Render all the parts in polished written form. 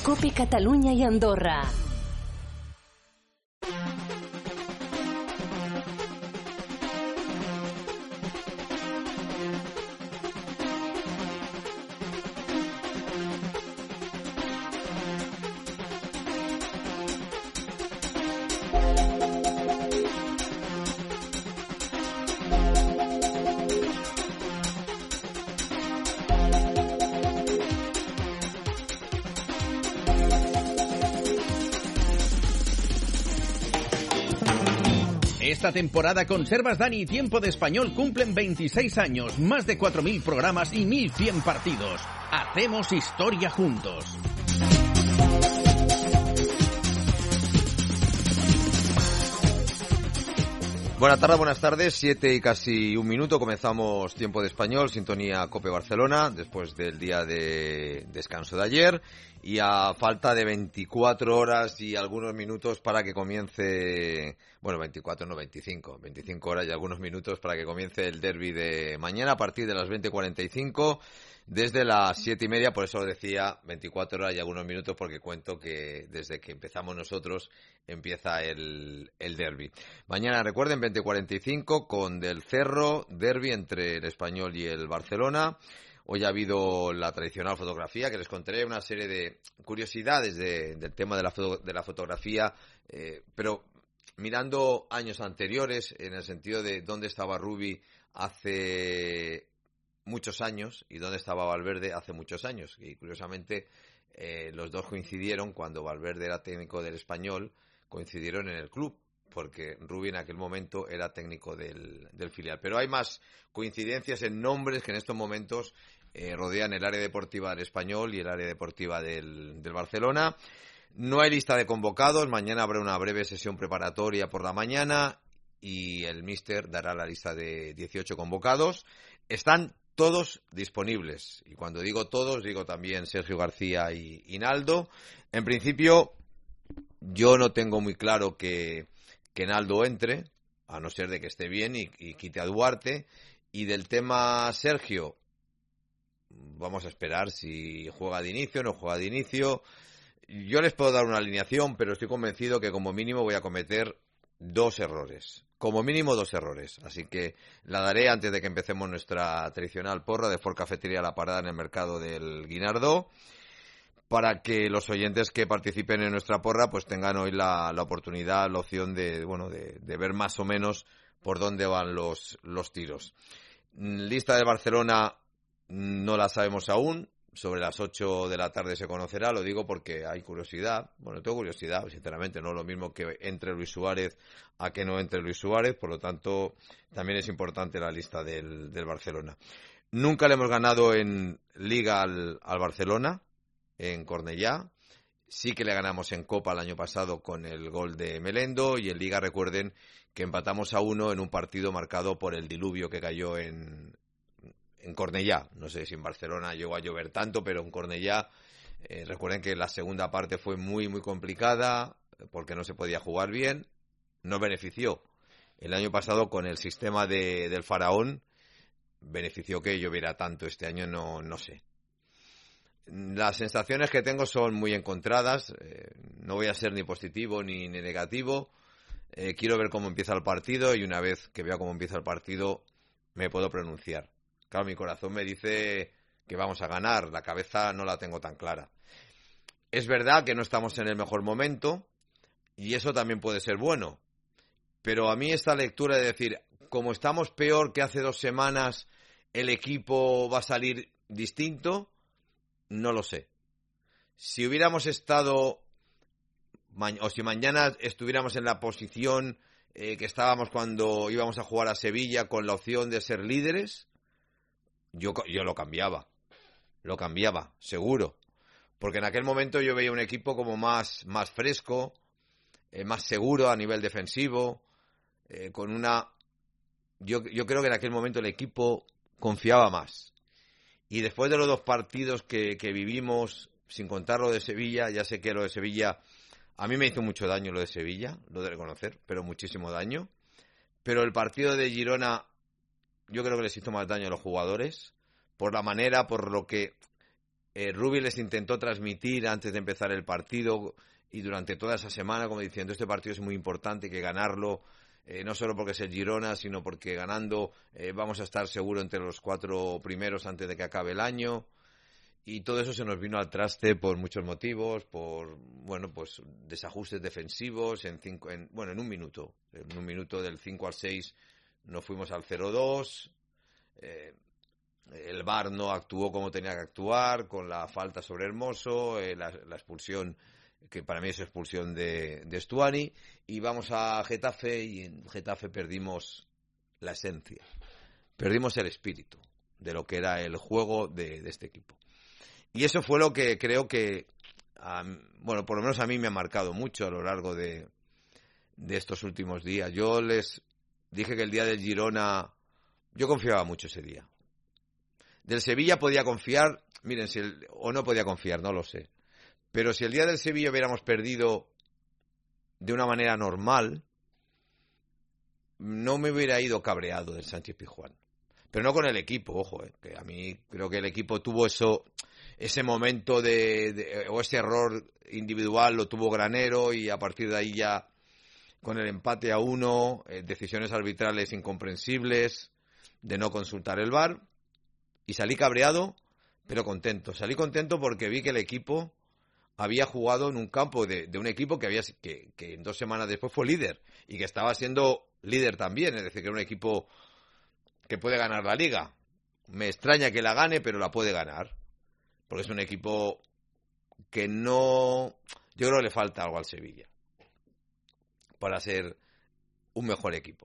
COPE Catalunya i Andorra. Esta temporada Conservas Dani y Tiempo de Español cumplen 26 años, más de 4.000 programas y 1.100 partidos. Hacemos historia juntos. Buenas tardes, 7 y casi un minuto, comenzamos Tiempo de Español, sintonía COPE Barcelona, después del día de descanso de ayer, y a falta de 24 horas y algunos minutos para que comience, 24 no, 25 horas y algunos minutos para que comience el derbi de mañana a partir de las 20:45, desde las 7:30, por eso decía 24 horas y algunos minutos, porque cuento que desde que empezamos nosotros empieza el derbi. Mañana, recuerden, 20:45 con Del Cerro, derbi entre el Español y el Barcelona. Hoy ha habido la tradicional fotografía, que les contaré una serie de curiosidades del tema de la fotografía, pero mirando años anteriores, en el sentido de dónde estaba Rubi hace muchos años y dónde estaba Valverde hace muchos años. Y curiosamente los dos coincidieron cuando Valverde era técnico del Español, coincidieron en el club, porque Rubi en aquel momento era técnico del filial. Pero hay más coincidencias en nombres que en estos momentos rodean el área deportiva del Español y el área deportiva del Barcelona. No hay lista de convocados, mañana habrá una breve sesión preparatoria por la mañana y el míster dará la lista de 18 convocados. Están todos disponibles, y cuando digo todos, digo también Sergio García y Naldo. En principio, yo no tengo muy claro que Naldo entre, a no ser de que esté bien y quite a Duarte. Y del tema Sergio, vamos a esperar si juega de inicio o no juega de inicio. Yo les puedo dar una alineación, pero estoy convencido que como mínimo voy a cometer 2 errores. Como mínimo 2 errores. Así que la daré antes de que empecemos nuestra tradicional porra de Ford Cafetería La Parada en el mercado del Guinardó, para que los oyentes que participen en nuestra porra pues tengan hoy la oportunidad, la opción de ver más o menos por dónde van los tiros. Lista de Barcelona no la sabemos aún. Sobre las 8 de la tarde se conocerá, lo digo porque hay curiosidad. Bueno, tengo curiosidad, sinceramente, no es lo mismo que entre Luis Suárez a que no entre Luis Suárez, por lo tanto, también es importante la lista del Barcelona. Nunca le hemos ganado en Liga al Barcelona, en Cornellá. Sí que le ganamos en Copa el año pasado con el gol de Melendo, y en Liga recuerden que empatamos a 1 en un partido marcado por el diluvio que cayó en Cornellá. No sé si en Barcelona llegó a llover tanto, pero en Cornellá recuerden que la segunda parte fue muy muy complicada porque no se podía jugar bien. Nos benefició el año pasado con el sistema del Faraón, benefició que lloviera tanto. Este año no sé. Las sensaciones que tengo son muy encontradas. No voy a ser ni positivo ni negativo. Quiero ver cómo empieza el partido, y una vez que vea cómo empieza el partido me puedo pronunciar. Claro, mi corazón me dice que vamos a ganar, la cabeza no la tengo tan clara. Es verdad que no estamos en el mejor momento, y eso también puede ser bueno. Pero a mí esta lectura de decir, como estamos peor que hace 2 semanas, el equipo va a salir distinto, no lo sé. Si hubiéramos estado, o si mañana estuviéramos en la posición que estábamos cuando íbamos a jugar a Sevilla, con la opción de ser líderes, yo lo cambiaba, seguro, porque en aquel momento yo veía un equipo como más fresco, más seguro a nivel defensivo, con una... Yo creo que en aquel momento el equipo confiaba más. Y después de los 2 partidos que vivimos, sin contar lo de Sevilla, ya sé que lo de Sevilla, a mí me hizo mucho daño lo de Sevilla, lo de reconocer, pero muchísimo daño. Pero el partido de Girona, yo creo que les hizo más daño a los jugadores, por la manera, por lo que Rubi les intentó transmitir antes de empezar el partido y durante toda esa semana, como diciendo, este partido es muy importante, hay que ganarlo, no solo porque es el Girona, sino porque ganando vamos a estar seguro entre los 4 primeros antes de que acabe el año. Y todo eso se nos vino al traste por muchos motivos, por, bueno, pues desajustes defensivos en un minuto. En un minuto del 5 al 6 nos fuimos al 0-2. El VAR no actuó como tenía que actuar, con la falta sobre Hermoso, la expulsión, que para mí es expulsión de Stuani, y vamos a Getafe, y en Getafe perdimos la esencia, perdimos el espíritu de lo que era el juego de este equipo. Y eso fue lo que creo que, bueno, por lo menos a mí me ha marcado mucho a lo largo de estos últimos días. Yo les dije que el día del Girona, yo confiaba mucho ese día. Del Sevilla podía confiar, miren, o no podía confiar, no lo sé. Pero si el día del Sevilla hubiéramos perdido de una manera normal, no me hubiera ido cabreado del Sánchez-Pizjuán. Pero no con el equipo, ojo, que a mí creo que el equipo tuvo ese momento o ese error individual lo tuvo Granero, y a partir de ahí ya con el empate a 1, decisiones arbitrales incomprensibles de no consultar el VAR, y salí cabreado pero contento. Salí contento porque vi que el equipo había jugado en un campo de un equipo que 2 semanas después fue líder y que estaba siendo líder también, es decir, que era un equipo que puede ganar la Liga. Me extraña que la gane, pero la puede ganar. Porque es un equipo que no... Yo creo que le falta algo al Sevilla para ser un mejor equipo.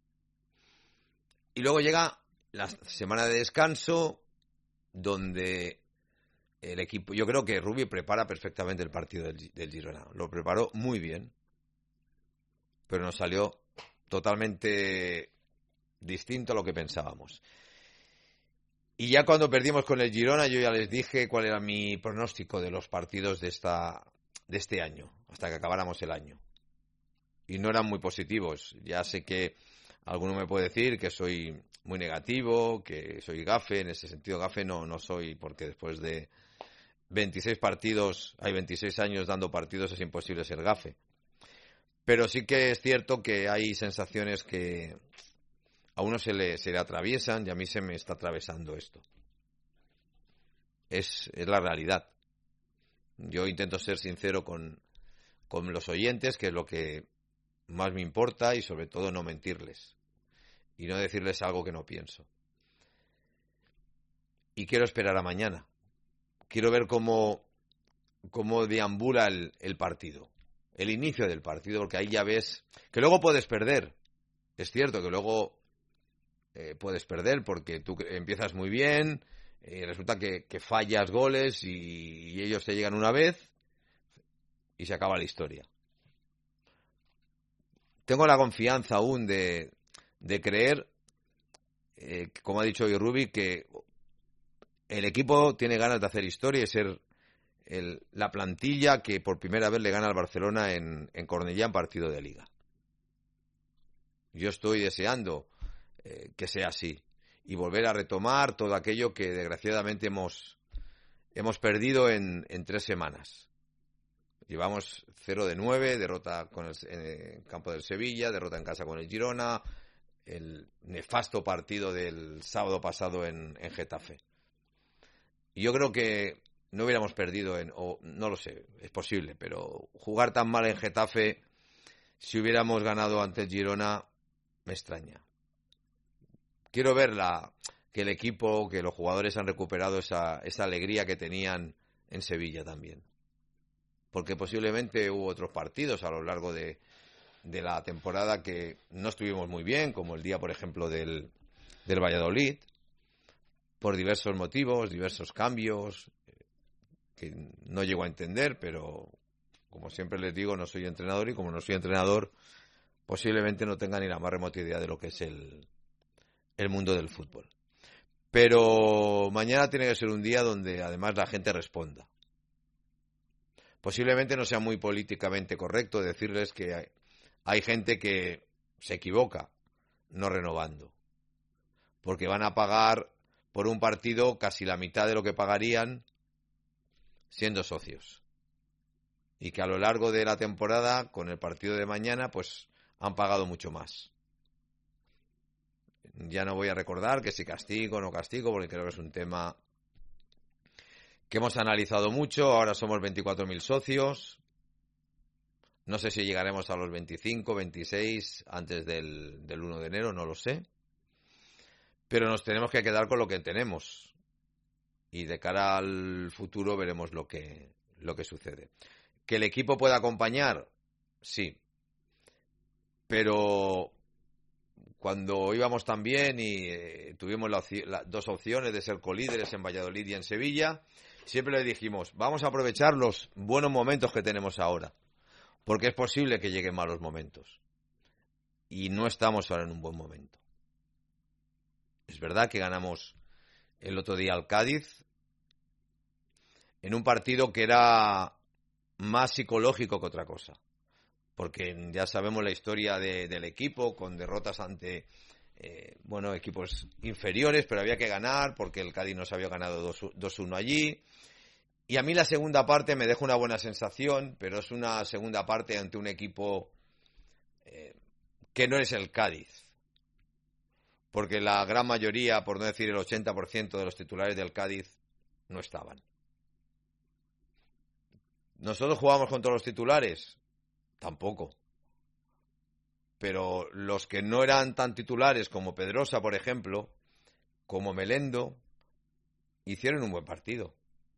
Y luego llega la semana de descanso, donde el equipo... Yo creo que Rubi prepara perfectamente el partido del Girona. Lo preparó muy bien, pero nos salió totalmente distinto a lo que pensábamos. Y ya cuando perdimos con el Girona, yo ya les dije cuál era mi pronóstico de los partidos de este año, hasta que acabáramos el año. Y no eran muy positivos. Ya sé que alguno me puede decir que soy muy negativo, que soy gafe. En ese sentido, gafe no soy, porque después de 26 años dando partidos, es imposible ser gafe. Pero sí que es cierto que hay sensaciones que a uno se le atraviesan, y a mí se me está atravesando esto. Es la realidad. Yo intento ser sincero con los oyentes, que es lo que más me importa, y sobre todo no mentirles y no decirles algo que no pienso. Y quiero esperar a mañana. Quiero ver cómo deambula el partido, el inicio del partido, porque ahí ya ves que luego puedes perder. Es cierto que luego puedes perder porque tú empiezas muy bien, resulta que fallas goles y ellos te llegan una vez y se acaba la historia. Tengo la confianza aún de creer, como ha dicho hoy Rubi, que el equipo tiene ganas de hacer historia y ser la plantilla que por primera vez le gana al Barcelona en Cornellá en partido de Liga. Yo estoy deseando que sea así y volver a retomar todo aquello que desgraciadamente hemos perdido en 3 semanas. Llevamos 0-9, derrota en el campo del Sevilla, derrota en casa con el Girona, el nefasto partido del sábado pasado en Getafe. Y yo creo que no hubiéramos perdido no lo sé, es posible, pero jugar tan mal en Getafe, si hubiéramos ganado ante el Girona, me extraña. Quiero ver que el equipo, que los jugadores han recuperado esa alegría que tenían en Sevilla también. Porque posiblemente hubo otros partidos a lo largo de la temporada que no estuvimos muy bien, como el día, por ejemplo, del Valladolid, por diversos motivos, diversos cambios, que no llego a entender, pero como siempre les digo, no soy entrenador, y como no soy entrenador, posiblemente no tenga ni la más remota idea de lo que es el mundo del fútbol. Pero mañana tiene que ser un día donde además la gente responda. Posiblemente no sea muy políticamente correcto decirles que hay gente que se equivoca no renovando, porque van a pagar por un partido casi la mitad de lo que pagarían siendo socios. Y que a lo largo de la temporada, con el partido de mañana, pues han pagado mucho más. Ya no voy a recordar que si castigo o no castigo, porque creo que es un tema que hemos analizado mucho. Ahora somos 24.000 socios. No sé si llegaremos a los 25, 26 antes del 1 de enero, no lo sé. Pero nos tenemos que quedar con lo que tenemos. Y de cara al futuro veremos lo que sucede. ¿Que el equipo pueda acompañar? Sí. Pero cuando íbamos tan bien y tuvimos dos opciones de ser colíderes en Valladolid y en Sevilla, siempre le dijimos, vamos a aprovechar los buenos momentos que tenemos ahora. Porque es posible que lleguen malos momentos. Y no estamos ahora en un buen momento. Es verdad que ganamos el otro día al Cádiz en un partido que era más psicológico que otra cosa. Porque ya sabemos la historia del equipo, con derrotas ante equipos inferiores, pero había que ganar porque el Cádiz nos había ganado 2-1 allí. Y a mí la segunda parte me deja una buena sensación, pero es una segunda parte ante un equipo que no es el Cádiz. Porque la gran mayoría, por no decir el 80% de los titulares del Cádiz, no estaban. ¿Nosotros jugamos contra los titulares? Tampoco. Pero los que no eran tan titulares como Pedrosa, por ejemplo, como Melendo, hicieron un buen partido.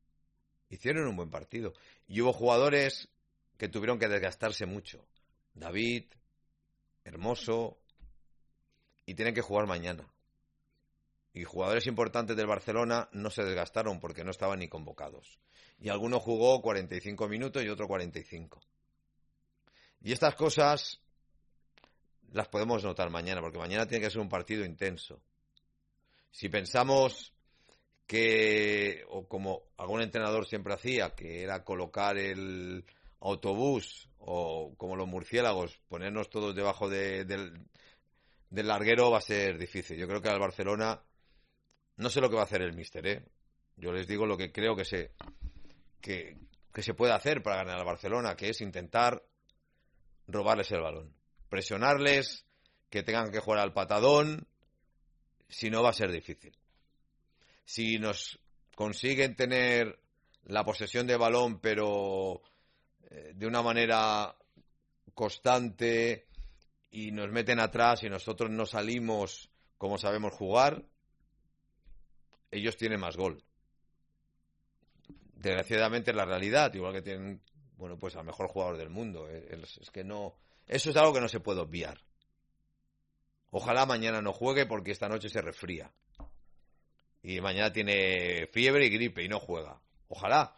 Y hubo jugadores que tuvieron que desgastarse mucho. David, Hermoso, y tienen que jugar mañana. Y jugadores importantes del Barcelona no se desgastaron porque no estaban ni convocados. Y alguno jugó 45 minutos y otro 45. Y estas cosas las podemos notar mañana, porque mañana tiene que ser un partido intenso. Si pensamos que, o como algún entrenador siempre hacía, que era colocar el autobús, o como los murciélagos, ponernos todos debajo del larguero, va a ser difícil. Yo creo que al Barcelona, no sé lo que va a hacer el míster, ¿eh? Yo les digo lo que creo que se puede hacer para ganar al Barcelona, que es intentar robarles el balón, presionarles, que tengan que jugar al patadón, si no va a ser difícil. Si nos consiguen tener la posesión de balón, pero de una manera constante, y nos meten atrás y nosotros no salimos como sabemos jugar, ellos tienen más gol. Desgraciadamente es la realidad, igual que tienen, pues al mejor jugador del mundo. Es que no, eso es algo que no se puede obviar. Ojalá mañana no juegue porque esta noche se resfría. Y mañana tiene fiebre y gripe y no juega. Ojalá.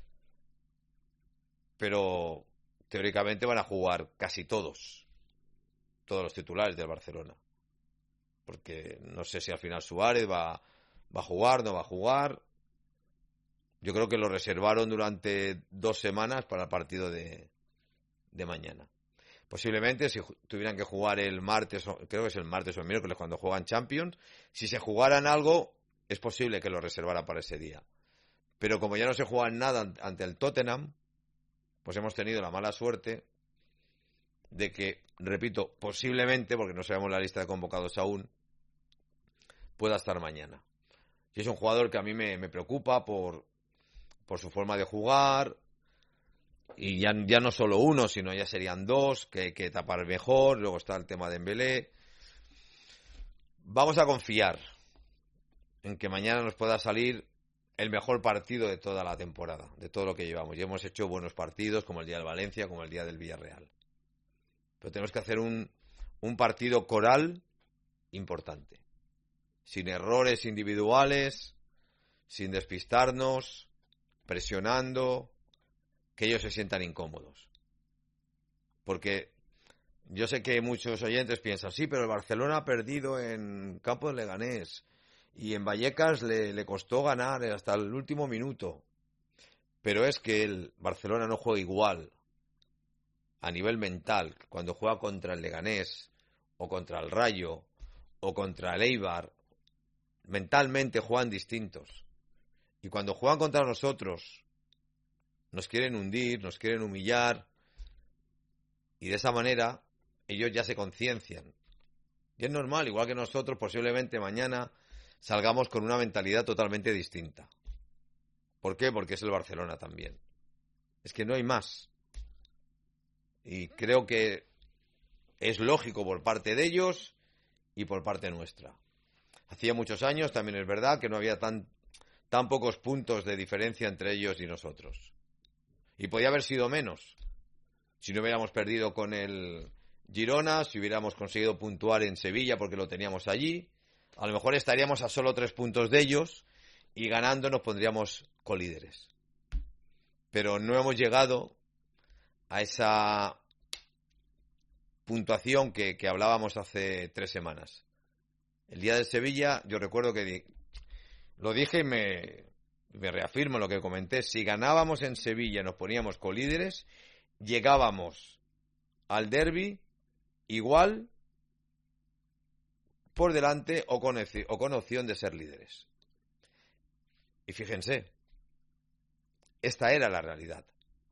Pero teóricamente van a jugar casi todos los titulares del Barcelona. Porque no sé si al final Suárez va a jugar, no va a jugar. Yo creo que lo reservaron durante 2 semanas para el partido de mañana. Posiblemente si tuvieran que jugar el martes, creo que es el martes o el miércoles cuando juegan Champions, si se jugaran algo, es posible que lo reservaran para ese día. Pero como ya no se juega nada ante el Tottenham, pues hemos tenido la mala suerte de que, repito, posiblemente, porque no sabemos la lista de convocados aún, pueda estar mañana. Y es un jugador que a mí me preocupa por su forma de jugar, y ya no solo uno, sino ya serían 2, que hay que tapar mejor. Luego está el tema de Dembélé. Vamos a confiar en que mañana nos pueda salir el mejor partido de toda la temporada, de todo lo que llevamos. Ya hemos hecho buenos partidos, como el día del Valencia, como el día del Villarreal. Pero tenemos que hacer un partido coral importante, sin errores individuales, sin despistarnos, presionando, que ellos se sientan incómodos. Porque yo sé que muchos oyentes piensan, sí, pero el Barcelona ha perdido en campo de Leganés y en Vallecas le costó ganar hasta el último minuto. Pero es que el Barcelona no juega igual a nivel mental cuando juega contra el Leganés o contra el Rayo o contra el Eibar. Mentalmente juegan distintos. Y cuando juegan contra nosotros, nos quieren hundir, nos quieren humillar, y de esa manera ellos ya se conciencian. Y es normal, igual que nosotros, posiblemente mañana salgamos con una mentalidad totalmente distinta. ¿Por qué? Porque es el Barcelona también. Es que no hay más. Y creo que es lógico por parte de ellos y por parte nuestra. Hacía muchos años, también es verdad, que no había tan pocos puntos de diferencia entre ellos y nosotros. Y podía haber sido menos. Si no hubiéramos perdido con el Girona, si hubiéramos conseguido puntuar en Sevilla porque lo teníamos allí, a lo mejor estaríamos a solo 3 puntos de ellos y ganando nos pondríamos colíderes. Pero no hemos llegado a esa puntuación que hablábamos hace 3 semanas. El día de Sevilla, yo recuerdo que lo dije y me reafirmo lo que comenté. Si ganábamos en Sevilla y nos poníamos colíderes, llegábamos al derbi igual, por delante o con opción de ser líderes. Y fíjense, esta era la realidad.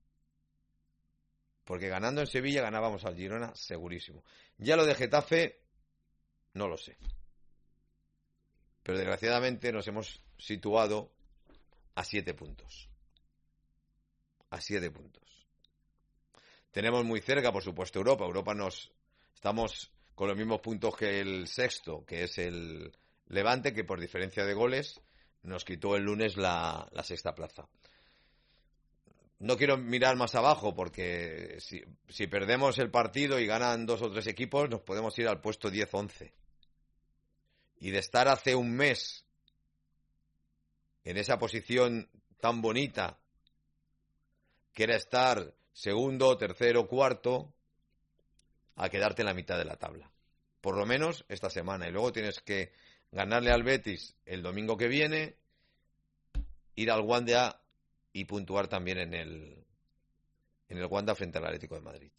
Porque ganando en Sevilla ganábamos al Girona segurísimo. Ya lo de Getafe, no lo sé. Pero desgraciadamente nos hemos situado a 7 puntos. A 7 puntos. Tenemos muy cerca, por supuesto, Europa. Estamos con los mismos puntos que el sexto, que es el Levante, que por diferencia de goles nos quitó el lunes la sexta plaza. No quiero mirar más abajo porque si perdemos el partido y ganan 2 o 3 equipos, nos podemos ir al puesto 10-11. Y de estar hace un mes en esa posición tan bonita, que era estar segundo, tercero, cuarto, a quedarte en la mitad de la tabla. Por lo menos esta semana. Y luego tienes que ganarle al Betis el domingo que viene, ir al Wanda y puntuar también en el Wanda frente al Atlético de Madrid.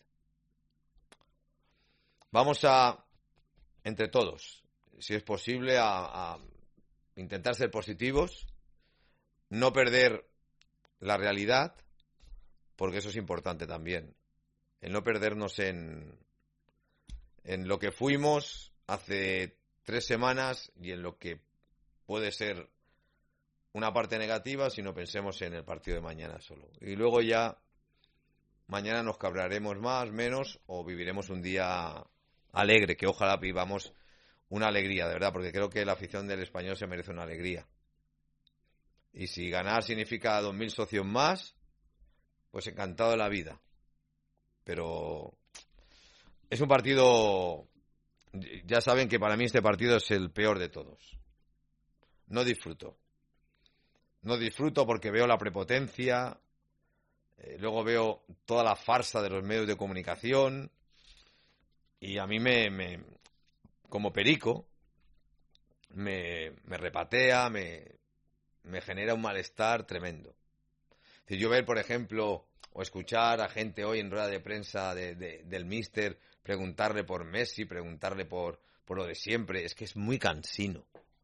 Vamos a, entre todos, si es posible, a intentar ser positivos, no perder la realidad, porque eso es importante también. El no perdernos en lo que fuimos hace 3 semanas y en lo que puede ser una parte negativa si no pensemos en el partido de mañana solo. Y luego ya mañana nos cabraremos más, menos, o viviremos un día alegre, que ojalá vivamos una alegría, de verdad, porque creo que la afición del Español se merece una alegría. Y si ganar significa 2.000 socios más, pues encantado de la vida. Pero es un partido, ya saben que para mí este partido es el peor de todos. No disfruto porque veo la prepotencia, luego veo toda la farsa de los medios de comunicación y a mí como perico me repatea, me genera un malestar tremendo. Si yo ver, por ejemplo, o escuchar a gente hoy en rueda de prensa del míster preguntarle por Messi, preguntarle por lo de siempre, es que es muy cansino.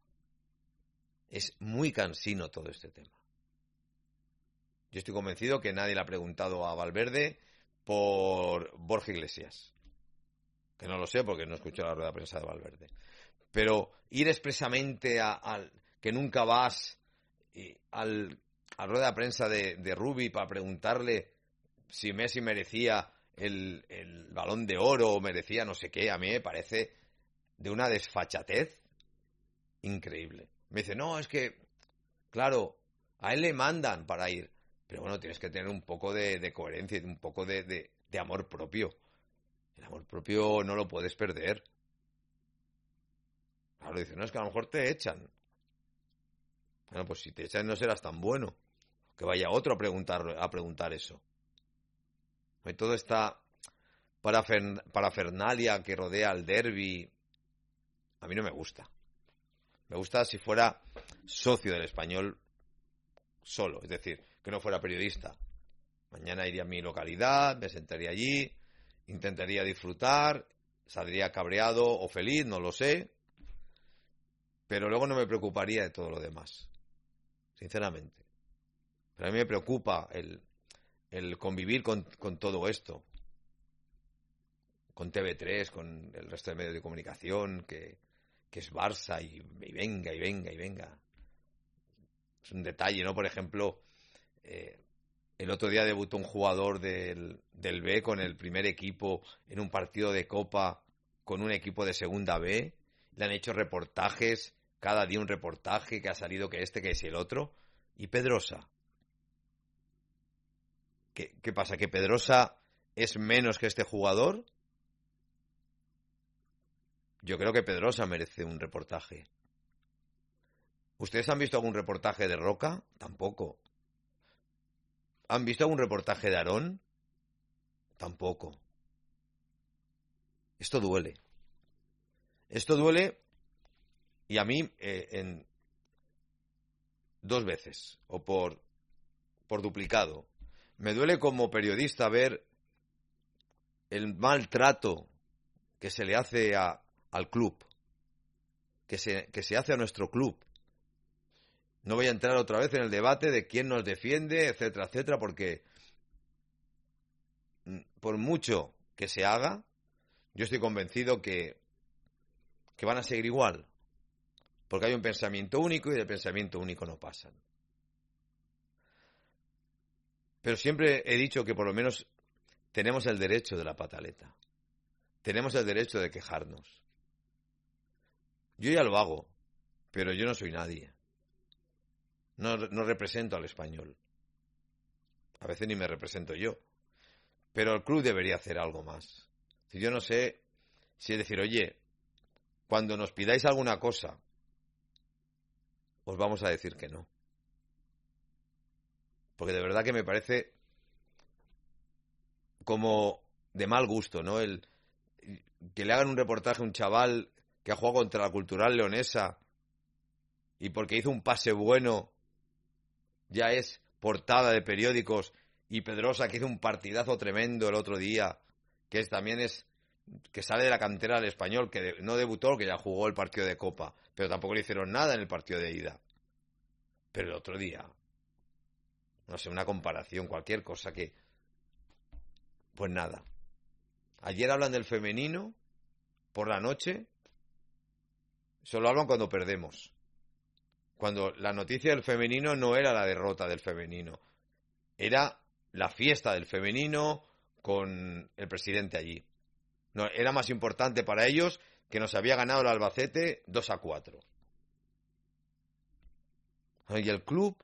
Es muy cansino todo este tema. Yo estoy convencido que nadie le ha preguntado a Valverde por Borja Iglesias. Que no lo sé porque no he escuchado la rueda de prensa de Valverde. Pero ir expresamente al que nunca vas a la rueda de prensa de Rubi para preguntarle si Messi merecía el Balón de Oro o merecía no sé qué, a mí me parece de una desfachatez increíble. Me dice, no, es que, claro, a él le mandan para ir. Pero bueno, tienes que tener un poco de coherencia y un poco de amor propio. El amor propio no lo puedes perder. Claro, dice, no, es que a lo mejor te echan. Bueno, pues si te echan no serás tan bueno. Que vaya otro a preguntar eso. Y toda esta parafernalia que rodea al derbi, a mí no me gusta. Me gusta si fuera socio del Español solo, es decir, que no fuera periodista. Mañana iría a mi localidad, me sentaría allí, intentaría disfrutar, saldría cabreado o feliz, no lo sé, pero luego no me preocuparía de todo lo demás, sinceramente. Pero a mí me preocupa el convivir con todo esto, con TV3, con el resto de medios de comunicación, que es Barça y venga, y venga, y venga. Es un detalle, ¿no? Por ejemplo, el otro día debutó un jugador del B con el primer equipo en un partido de Copa con un equipo de Segunda B. Le han hecho reportajes, cada día un reportaje, que ha salido que este, que es el otro. ¿Y Pedrosa? ¿Qué pasa? ¿Que Pedrosa es menos que este jugador? Yo creo que Pedrosa merece un reportaje. ¿Ustedes han visto algún reportaje de Roca? Tampoco. ¿Han visto algún reportaje de Aarón? Tampoco. Esto duele. Esto duele, y a mí en 2 veces, o por duplicado. Me duele como periodista ver el maltrato que se le hace al club, que se hace a nuestro club. No voy a entrar otra vez en el debate de quién nos defiende, etcétera, etcétera, porque por mucho que se haga, yo estoy convencido que van a seguir igual, porque hay un pensamiento único y del pensamiento único no pasan. Pero siempre he dicho que por lo menos tenemos el derecho de la pataleta, tenemos el derecho de quejarnos. Yo ya lo hago, pero yo no soy nadie. No represento al Español. A veces ni me represento yo. Pero el club debería hacer algo más. Si yo no sé si es decir, oye, cuando nos pidáis alguna cosa, os vamos a decir que no. Porque de verdad que me parece como de mal gusto, ¿no? Que le hagan un reportaje a un chaval que ha jugado contra la Cultural Leonesa y porque hizo un pase bueno ya es portada de periódicos, y Pedrosa, que hizo un partidazo tremendo el otro día, que sale de la cantera del Español, que no debutó, que ya jugó el partido de Copa, pero tampoco le hicieron nada en el partido de ida. Pero el otro día, no sé, una comparación, cualquier cosa que... Pues nada. Ayer hablan del femenino, por la noche, solo hablan cuando perdemos. Cuando la noticia del femenino no era la derrota del femenino, era la fiesta del femenino con el presidente allí. No, era más importante para ellos que nos había ganado el Albacete 2-4. Y el club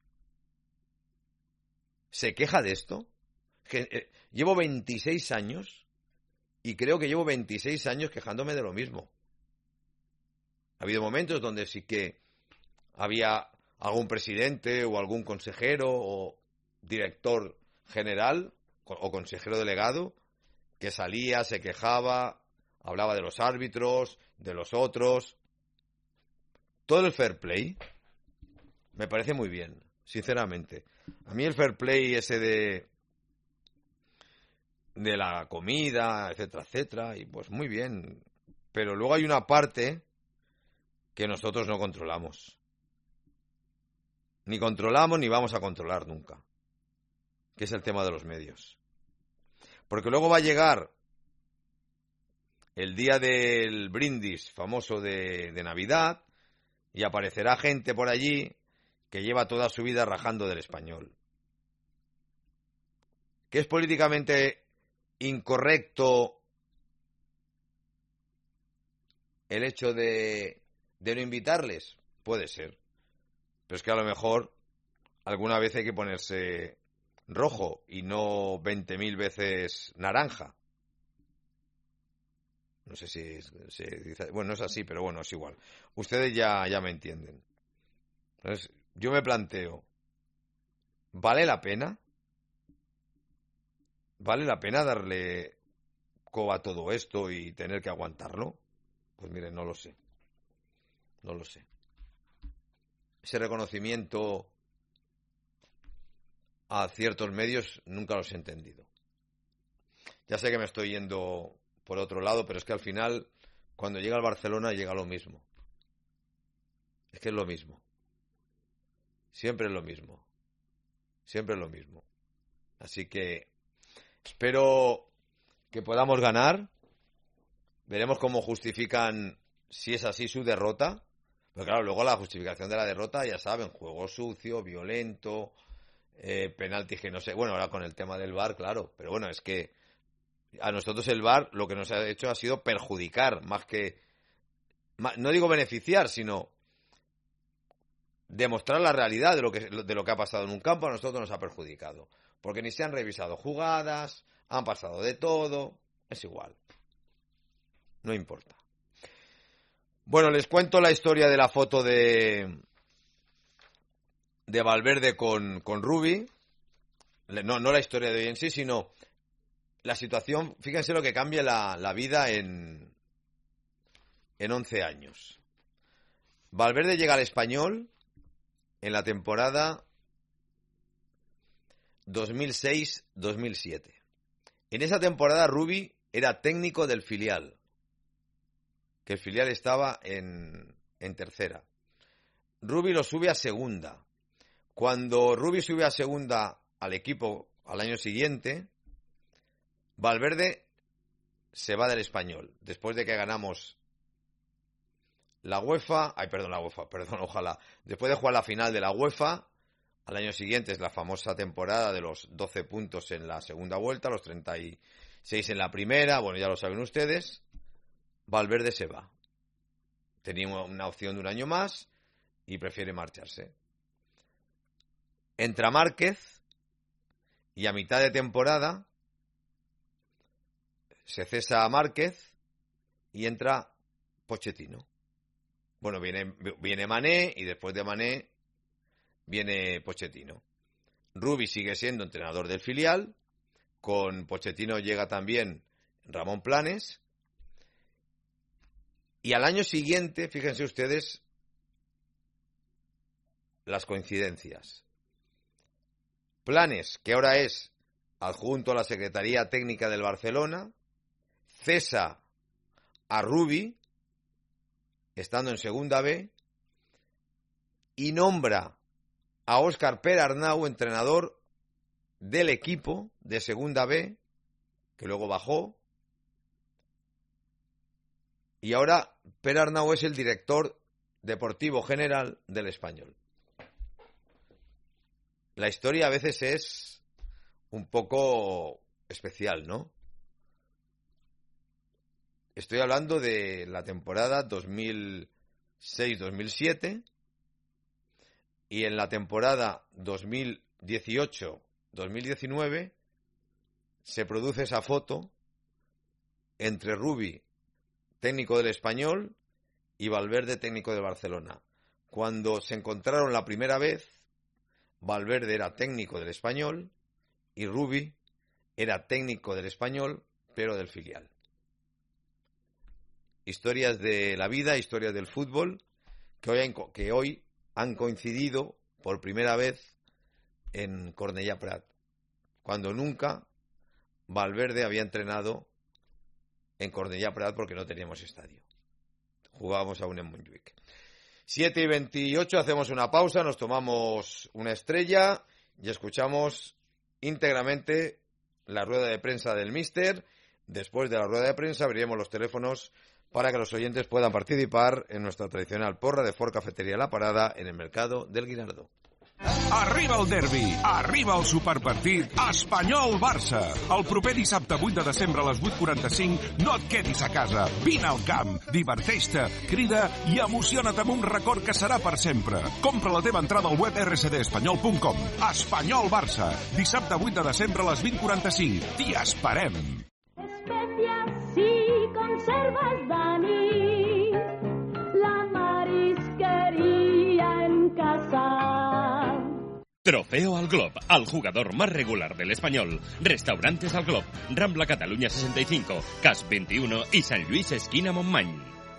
se queja de esto. Llevo 26 años y creo que llevo 26 años quejándome de lo mismo. Ha habido momentos donde sí que había algún presidente o algún consejero o director general o consejero delegado que salía, se quejaba, hablaba de los árbitros, de los otros. Todo el fair play me parece muy bien, sinceramente. A mí el fair play ese de la comida, etcétera, etcétera, y pues muy bien. Pero luego hay una parte que nosotros no controlamos. Ni controlamos ni vamos a controlar nunca. Que es el tema de los medios. Porque luego va a llegar el día del brindis famoso de Navidad y aparecerá gente por allí que lleva toda su vida rajando del Español. ¿Que es políticamente incorrecto el hecho de no invitarles? Puede ser. Pero es que a lo mejor alguna vez hay que ponerse rojo y no 20.000 veces naranja. No sé si se dice... Bueno, no es así, pero bueno, es igual. Ustedes ya me entienden. Entonces, yo me planteo, ¿vale la pena? ¿Vale la pena darle coba a todo esto y tener que aguantarlo? Pues miren, no lo sé. No lo sé. Ese reconocimiento a ciertos medios nunca los he entendido. Ya sé que me estoy yendo por otro lado, pero es que al final, cuando llega al Barcelona, llega lo mismo. Es que es lo mismo. Siempre es lo mismo. Siempre es lo mismo. Así que espero que podamos ganar. Veremos cómo justifican, si es así, su derrota. Pero claro, luego la justificación de la derrota, ya saben, juego sucio, violento, penaltis que no sé. Bueno, ahora con el tema del VAR, claro. Pero bueno, es que a nosotros el VAR lo que nos ha hecho ha sido perjudicar, más que... No digo beneficiar, sino demostrar la realidad de lo que ha pasado en un campo. A nosotros nos ha perjudicado. Porque ni se han revisado jugadas, han pasado de todo. Es igual. No importa. Bueno, les cuento la historia de la foto de Valverde con Rubi. No la historia de hoy en sí, sino la situación. Fíjense lo que cambia la vida en 11 años. Valverde llega al Español en la temporada 2006-2007. En esa temporada Rubi era técnico del filial, que el filial estaba en tercera. Rubi lo sube a segunda. Cuando Rubi sube a segunda al equipo al año siguiente, Valverde se va del Español. Después de que ganamos ojalá. Después de jugar la final de la UEFA, al año siguiente es la famosa temporada de los 12 puntos en la segunda vuelta, los 36 en la primera, bueno, ya lo saben ustedes. Valverde se va. Tenía una opción de un año más y prefiere marcharse. Entra Márquez y a mitad de temporada se cesa a Márquez y entra Pochettino. Bueno, viene Mané y después de Mané viene Pochettino. Rubi sigue siendo entrenador del filial. Con Pochettino llega también Ramón Planes. Y al año siguiente, fíjense ustedes las coincidencias. Planes, que ahora es adjunto a la Secretaría Técnica del Barcelona, cesa a Rubi, estando en segunda B, y nombra a Óscar Perarnau entrenador del equipo de segunda B, que luego bajó. Y ahora Perarnau es el director deportivo general del Español. La historia a veces es un poco especial, ¿no? Estoy hablando de la temporada 2006-2007 y en la temporada 2018-2019 se produce esa foto entre Rubi, técnico del Español, y Valverde, técnico del Barcelona. Cuando se encontraron la primera vez, Valverde era técnico del Español y Rubi era técnico del Español, pero del filial. Historias de la vida, historias del fútbol, que hoy han coincidido por primera vez en Cornellà Prat, cuando nunca Valverde había entrenado en Cornellà Prat porque no teníamos estadio. Jugábamos aún en Montjuic. 7:28, hacemos una pausa, nos tomamos una estrella y escuchamos íntegramente la rueda de prensa del míster. Después de la rueda de prensa abriremos los teléfonos para que los oyentes puedan participar en nuestra tradicional porra de Ford Cafetería La Parada en el Mercado del Guinardó. Arriba el derbi, arriba el superpartit Espanyol-Barça. El proper dissabte 8 de desembre a les 8:45 no et quedis a casa. Vine al camp, diverteix-te, crida i emociona't amb un record que serà per sempre. Compra la teva entrada al web rcdespanyol.com. Espanyol-Barça, dissabte 8 de desembre a les 20:45. T'hi esperem. Especias y conservas, Dani, la marisquería en casa. Trofeo al Glob, al jugador más regular del Español. Restaurantes al Glob, Rambla Cataluña 65, CAS 21 y San Luis esquina Montmany.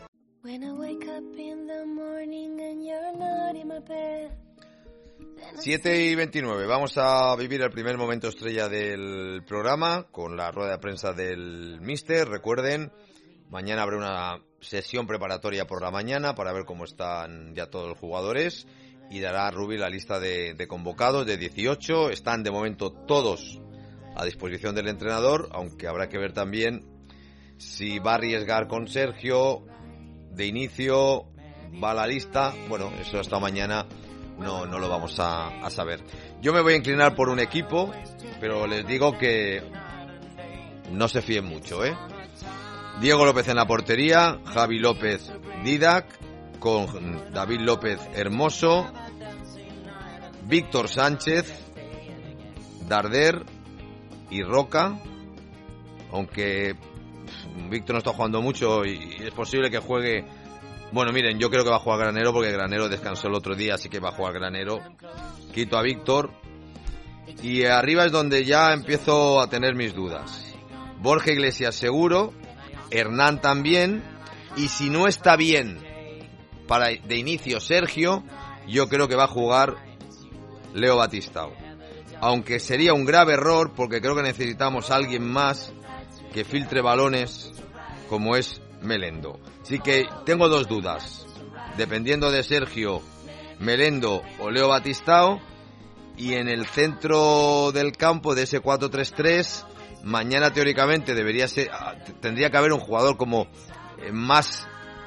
7:29, vamos a vivir el primer momento estrella del programa con la rueda de prensa del míster. Recuerden, mañana habrá una sesión preparatoria por la mañana para ver cómo están ya todos los jugadores y dará a Rubi la lista de convocados de 18. Están de momento todos a disposición del entrenador, aunque habrá que ver también si va a arriesgar con Sergio de inicio, va a la lista. Bueno, eso hasta mañana no lo vamos a saber. Yo me voy a inclinar por un equipo, pero les digo que no se fíen mucho, ¿eh? Diego López en la portería, Javi López Didac, con David López Hermoso, Víctor Sánchez, Darder y Roca, aunque Víctor no está jugando mucho y es posible que juegue. Bueno, miren, yo creo que va a jugar Granero porque Granero descansó el otro día, así que va a jugar Granero. Quito a Víctor. Y arriba es donde ya empiezo a tener mis dudas. Borja Iglesias seguro, Hernán también, y si no está bien de inicio Sergio, yo creo que va a jugar Leo Batistao. Aunque sería un grave error porque creo que necesitamos a alguien más que filtre balones como es Melendo. Así que tengo dos dudas, dependiendo de Sergio, Melendo o Leo Batistao. Y en el centro del campo de ese 4-3-3, mañana teóricamente tendría que haber un jugador como más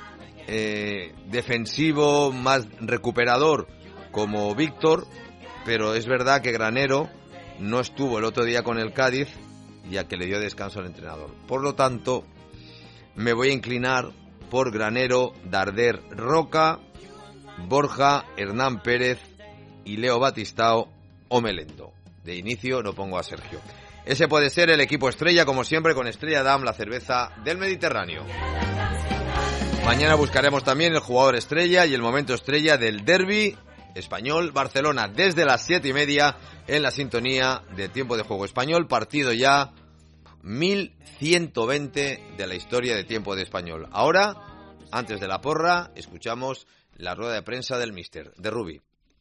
defensivo, más recuperador como Víctor, pero es verdad que Granero no estuvo el otro día con el Cádiz, ya que le dio descanso al entrenador. Por lo tanto, me voy a inclinar por Granero, Darder, Roca, Borja, Hernán Pérez y Leo Batistao o Melendo. De inicio no pongo a Sergio. Ese puede ser el equipo estrella, como siempre, con Estrella Damm, la cerveza del Mediterráneo. Mañana buscaremos también el jugador estrella y el momento estrella del derbi Español-Barcelona, desde las 7:30 en la sintonía de Tiempo de Juego Español, partido ya 1120 de la historia de Tiempo de Español. Ahora, antes de la porra, escuchamos la rueda de prensa del míster, de Rubi.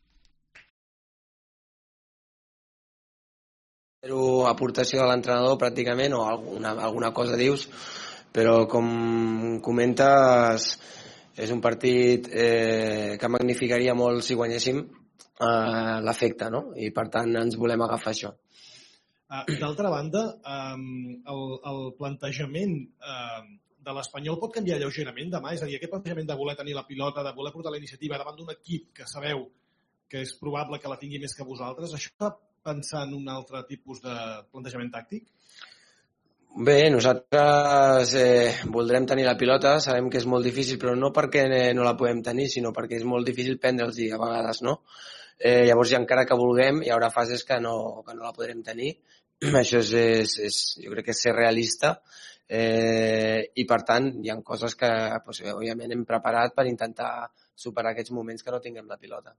Aportació de l'entrenador pràcticament, o alguna cosa dius, però com comentes és un partit que magnificaria molt si guanyéssim l'efecte, no? I per tant ens volem agafar això. D'altra banda, el plantejament de l'Espanyol pot canviar lleugerament demà, és a dir, aquest plantejament de voler tenir la pilota, de voler portar la iniciativa davant d'un equip que sabeu que és probable que la tingui més que vosaltres, això fa pensar en un altre tipus de plantejament tàctic? Bé, nosaltres voldrem tenir la pilota, sabem que és molt difícil, però no perquè no la podem tenir, sinó perquè és molt difícil prendre'ls a vegades, no? Llavors, ja encara que vulguem, hi haurà fases que no la podrem tenir. Això jo crec que és ser realista i, per tant, hi ha coses que, òbviament, hem preparat per intentar superar aquests moments que no tinguem la pilota.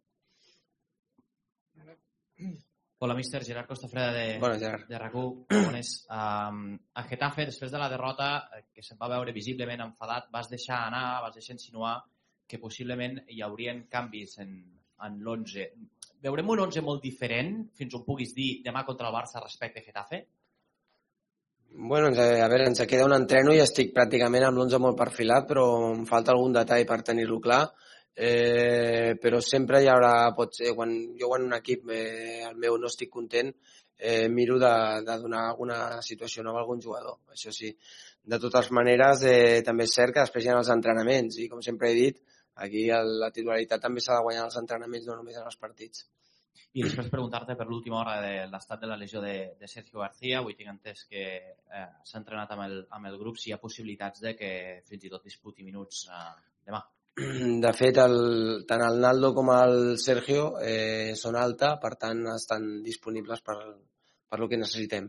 Hola, míster. Gerard Costafreda de RAC1. Bones. A Getafe, després de la derrota, que se'n va veure visiblement enfadat, vas deixar anar, vas deixar insinuar que possiblement hi haurien canvis en l'11. Veurem un 11 molt diferent, fins on puguis dir, demà contra el Barça respecte a Getafe? Bueno, a veure, ens queda un entreno i estic pràcticament amb l'11 molt perfilat, però em falta algun detall per tenir-lo clar. Però sempre hi haurà, potser, quan jo en un equip el meu no estic content, miro de donar alguna situació nova a algun jugador, això sí. De totes maneres, també és cert que després hi ha els entrenaments i, com sempre he dit, aquí la titularitat també s'ha de guanyar als entrenaments, no només en els partits. I després preguntar-te per l'última hora de l'estat de la lesió de Sergio García. Avui tinc entès que s'ha entrenat amb el grup, si hi ha possibilitats de que fins i tot disputi minuts demà. De fet, tant el Naldo com el Sergio són alta, per tant estan disponibles per el que necessitem.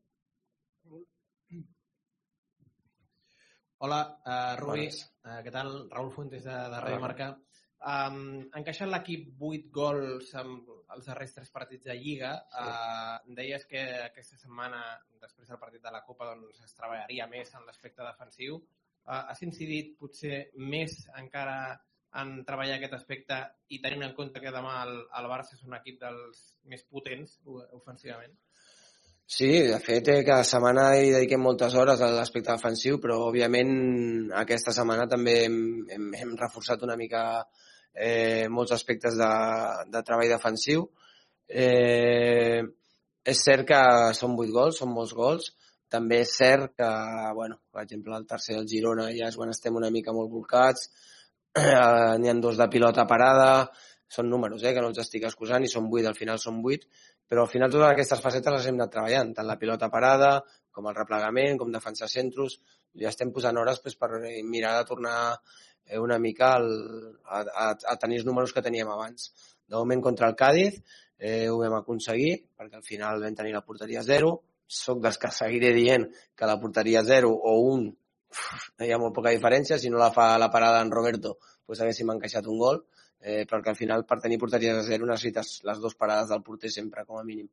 Hola, Rubi, què tal? Raúl Fuentes de Radio Marca. Ha encaixat l'equip 8 gols als darrers 3 partits de Lliga. Deies que aquesta setmana, després del partit de la Copa, es treballaria més en l'aspecte defensiu. Has incidit potser més encara en treballar aquest aspecte i tenint en compte que demà el Barça és un equip dels més potents ofensivament? Sí, de fet, cada setmana hi dediquem moltes hores a l'aspecte defensiu, però òbviament aquesta setmana també hem reforçat una mica molts aspectes de treball defensiu. És cert que són 8 gols, són molts gols. També és cert que, bueno, per exemple, el tercer del Girona ja és quan estem una mica molt volcats. N'hi ha 2 de pilota parada. Són números, que no els estic excusant, i són 8, al final són 8. Però al final totes aquestes facetes les hem anat treballant, tant la pilota parada, com el replegament, com defensar centros. Ja estem posant hores per mirar de tornar una mica a tenir els números que teníem abans. De moment contra el Cádiz ho vam aconseguir, perquè al final vam tenir la porteria 0. Soc dels que seguiré dient que la porteria 0 o 1 hi ha molt poca diferència. Si no la fa la parada en Roberto, doncs haguéssim encaixat un gol, perquè al final per tenir porteria 0 necessites les 2 parades del porter sempre, com a mínim.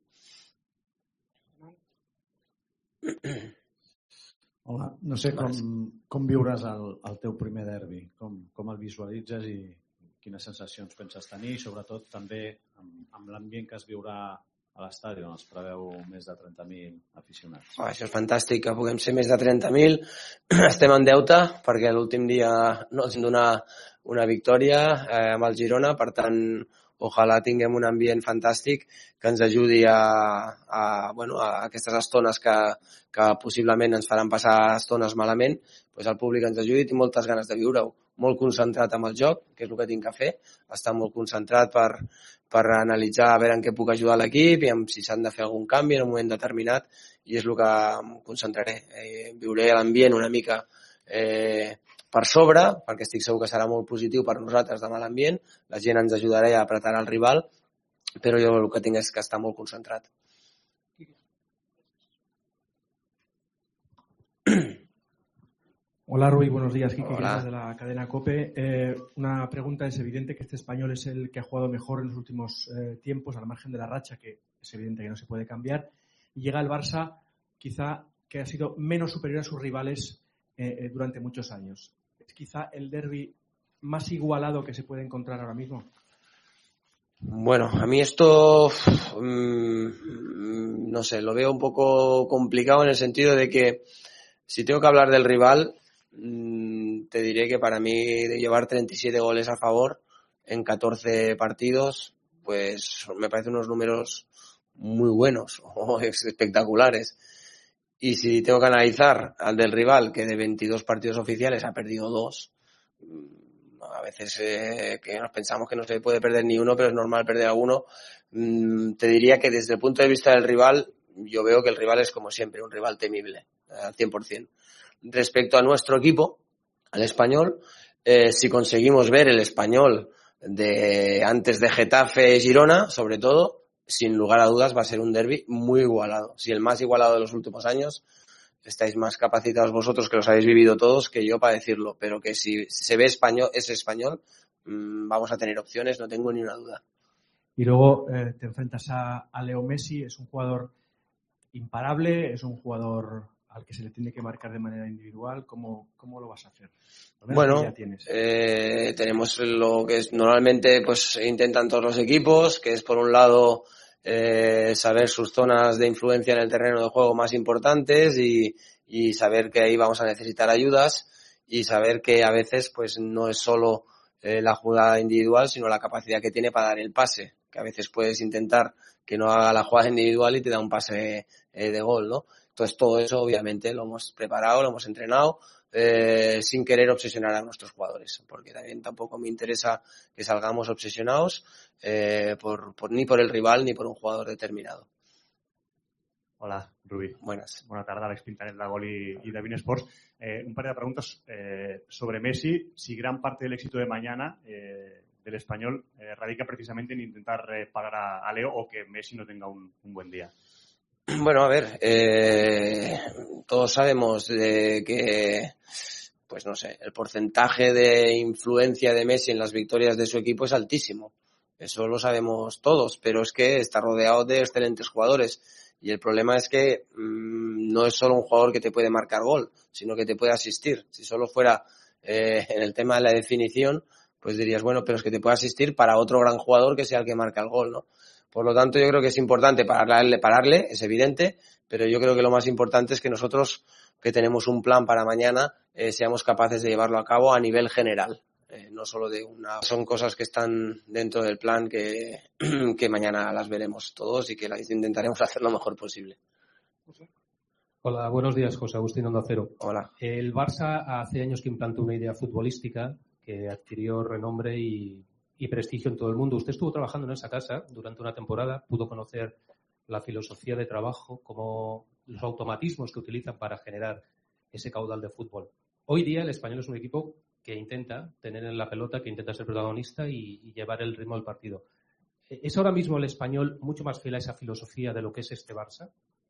Hola, no sé com viuràs el teu primer derbi, com el visualitzes i quines sensacions penses tenir, i sobretot també amb l'ambient que es viurà a l'estadi, on es preveu més de 30.000 aficionats. Això és fantàstic, que puguem ser més de 30.000. Estem en deute, perquè l'últim dia no ens donar una victòria amb el Girona, per tant, ojalà tinguem un ambient fantàstic que ens ajudi a aquestes estones que possiblement ens faran passar estones malament, doncs el públic ens ajudi. Tinc moltes ganes de viure-ho, molt concentrat amb el joc, que és el que tinc que fer, estar molt concentrat per analitzar a veure en què puc ajudar l'equip i si s'han de fer algun canvi en un moment determinat, i és el que em concentraré. Viuré l'ambient una mica per sobre, perquè estic segur que serà molt positiu per nosaltres demà l'ambient, la gent ens ajudarà a apretar el rival, però jo el que tinc és que estar molt concentrat. Hola Rui, buenos días. Quique Quiroz de la cadena COPE. Una pregunta: es evidente que este español es el que ha jugado mejor en los últimos tiempos, al margen de la racha, que es evidente que no se puede cambiar. Y llega el Barça, quizá que ha sido menos superior a sus rivales durante muchos años. ¿Es quizá el derbi más igualado que se puede encontrar ahora mismo? Bueno, a mí esto, no sé, lo veo un poco complicado en el sentido de que si tengo que hablar del rival, te diré que para mí de llevar 37 goles a favor en 14 partidos, pues me parecen unos números muy buenos o espectaculares. Y si tengo que analizar al del rival, que de 22 partidos oficiales ha perdido 2, a veces que nos pensamos que no se puede perder ni uno, pero es normal perder a uno, te diría que desde el punto de vista del rival, yo veo que el rival es como siempre, un rival temible, al 100%. Respecto a nuestro equipo, al Español, si conseguimos ver el Español de antes de Getafe Girona, sobre todo, sin lugar a dudas va a ser un derbi muy igualado. Si el más igualado de los últimos años, estáis más capacitados vosotros, que los habéis vivido todos, que yo para decirlo. Pero que si se ve ese español, vamos a tener opciones, no tengo ni una duda. Y luego te enfrentas a Leo Messi, es un jugador imparable, es un jugador al que se le tiene que marcar de manera individual. ¿Cómo lo vas a hacer? Bueno, tenemos lo que es, normalmente pues intentan todos los equipos, que es por un lado saber sus zonas de influencia en el terreno de juego más importantes y saber que ahí vamos a necesitar ayudas, y saber que a veces pues no es solo la jugada individual, sino la capacidad que tiene para dar el pase, que a veces puedes intentar que no haga la jugada individual y te da un pase de gol, ¿no? Entonces todo eso obviamente lo hemos preparado, lo hemos entrenado, sin querer obsesionar a nuestros jugadores, porque también tampoco me interesa que salgamos obsesionados ni por el rival ni por un jugador determinado. Hola, Rubí. Buenas. Bona tarda, Àlex Pintanet de Gol y de Bein Sports. Un par de preguntas sobre Messi. Si gran parte del éxito de mañana del Español radica precisamente en intentar pagar a Leo, o que Messi no tenga un buen día. Bueno, a ver, todos sabemos de que, pues no sé, el porcentaje de influencia de Messi en las victorias de su equipo es altísimo. Eso lo sabemos todos, pero es que está rodeado de excelentes jugadores. Y el problema es que no es solo un jugador que te puede marcar gol, sino que te puede asistir. Si solo fuera en el tema de la definición, pues dirías, bueno, pero es que te puede asistir para otro gran jugador que sea el que marca el gol, ¿no? Por lo tanto, yo creo que es importante pararle, es evidente, pero yo creo que lo más importante es que nosotros, que tenemos un plan para mañana, seamos capaces de llevarlo a cabo a nivel general. no solo de una. Son cosas que están dentro del plan que mañana las veremos todos y que las intentaremos hacer lo mejor posible. Hola, buenos días, José Agustín Onda Cero. Hola. El Barça hace años que implantó una idea futbolística que adquirió renombre y prestigio en todo el mundo. Usted estuvo trabajando en esa casa durante una temporada, pudo conocer la filosofía de trabajo, como los automatismos que utilizan para generar ese caudal de fútbol. Hoy día el Español es un equipo que intenta tener en la pelota, que intenta ser protagonista y llevar el ritmo del partido. ¿Es ahora mismo el Español mucho más fiel a esa filosofía de lo que es este Barça?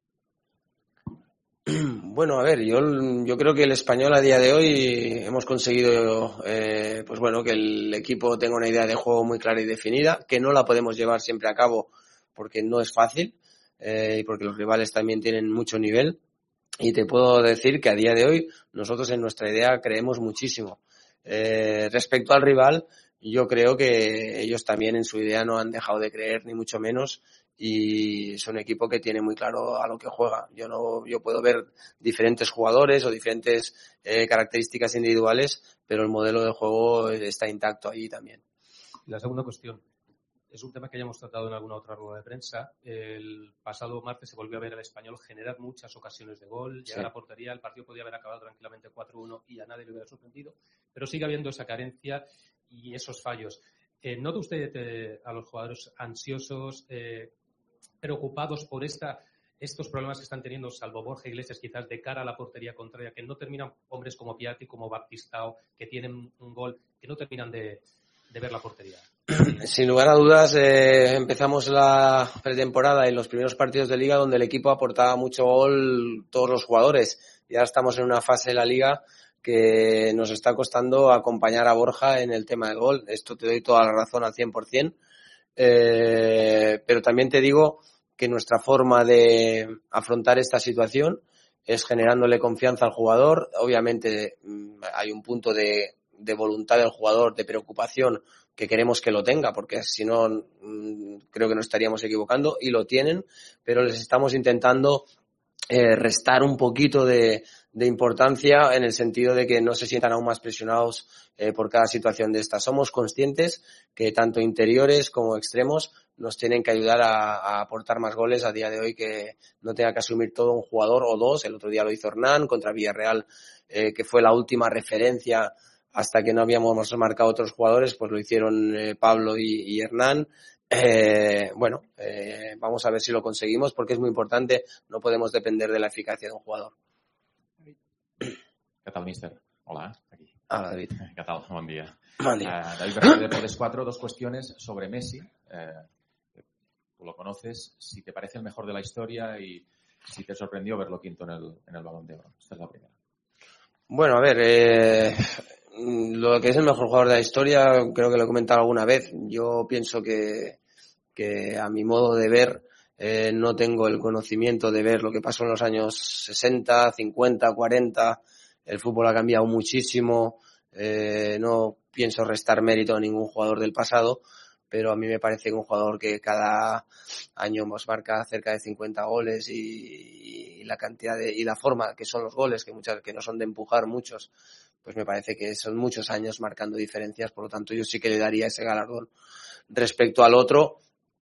Bueno, a ver, yo creo que el Español a día de hoy hemos conseguido pues bueno, que el equipo tenga una idea de juego muy clara y definida, que no la podemos llevar siempre a cabo porque no es fácil y porque los rivales también tienen mucho nivel. Y te puedo decir que a día de hoy nosotros en nuestra idea creemos muchísimo. Respecto al rival, yo creo que ellos también en su idea no han dejado de creer, ni mucho menos, y es un equipo que tiene muy claro a lo que juega. Yo puedo ver diferentes jugadores o diferentes características individuales, pero el modelo de juego está intacto allí también. La segunda cuestión. Es un tema que ya hemos tratado en alguna otra rueda de prensa. El pasado martes se volvió a ver al Español generar muchas ocasiones de gol, llegar a la portería. El partido podía haber acabado tranquilamente 4-1 y a nadie le hubiera sorprendido, pero sigue habiendo esa carencia y esos fallos. ¿Nota usted a los jugadores ansiosos, preocupados por estos problemas que están teniendo, salvo Borja Iglesias, quizás de cara a la portería contraria, que no terminan, hombres como Piatti, como Baptistao, que tienen un gol, que no terminan de ver la portería? Sin lugar a dudas, empezamos la pretemporada y los primeros partidos de Liga donde el equipo aportaba mucho gol todos los jugadores. Y ahora estamos en una fase de la Liga que nos está costando acompañar a Borja en el tema del gol. Esto te doy toda la razón al 100%. Pero también te digo que nuestra forma de afrontar esta situación es generándole confianza al jugador. Obviamente hay un punto de voluntad del jugador, de preocupación, que queremos que lo tenga, porque si no creo que nos estaríamos equivocando, y lo tienen, pero les estamos intentando restar un poquito de importancia en el sentido de que no se sientan aún más presionados por cada situación de esta. Somos conscientes que tanto interiores como extremos nos tienen que ayudar a aportar más goles a día de hoy, que no tenga que asumir todo un jugador o dos. El otro día lo hizo Hernán contra Villarreal, que fue la última referencia hasta que no habíamos marcado otros jugadores, pues lo hicieron Pablo y Hernán. Vamos a ver si lo conseguimos, porque es muy importante, no podemos depender de la eficacia de un jugador. ¿Qué tal, míster? Hola, aquí. Hola, David. ¿Qué tal? Buen día. Buen día. David García de Podes 4, dos cuestiones sobre Messi. Tú lo conoces, si te parece el mejor de la historia y si te sorprendió verlo quinto en el Balón de Oro. Esta es la primera. Bueno, a ver, lo que es el mejor jugador de la historia, creo que lo he comentado alguna vez. Yo pienso que a mi modo de ver, no tengo el conocimiento de ver lo que pasó en los años 60, 50, 40. El fútbol ha cambiado muchísimo. No pienso restar mérito a ningún jugador del pasado, pero a mí me parece que un jugador que cada año nos marca cerca de 50 goles y la cantidad y la forma que son los goles, que no son de empujar muchos, pues me parece que son muchos años marcando diferencias. Por lo tanto, yo sí que le daría ese galardón. Respecto al otro,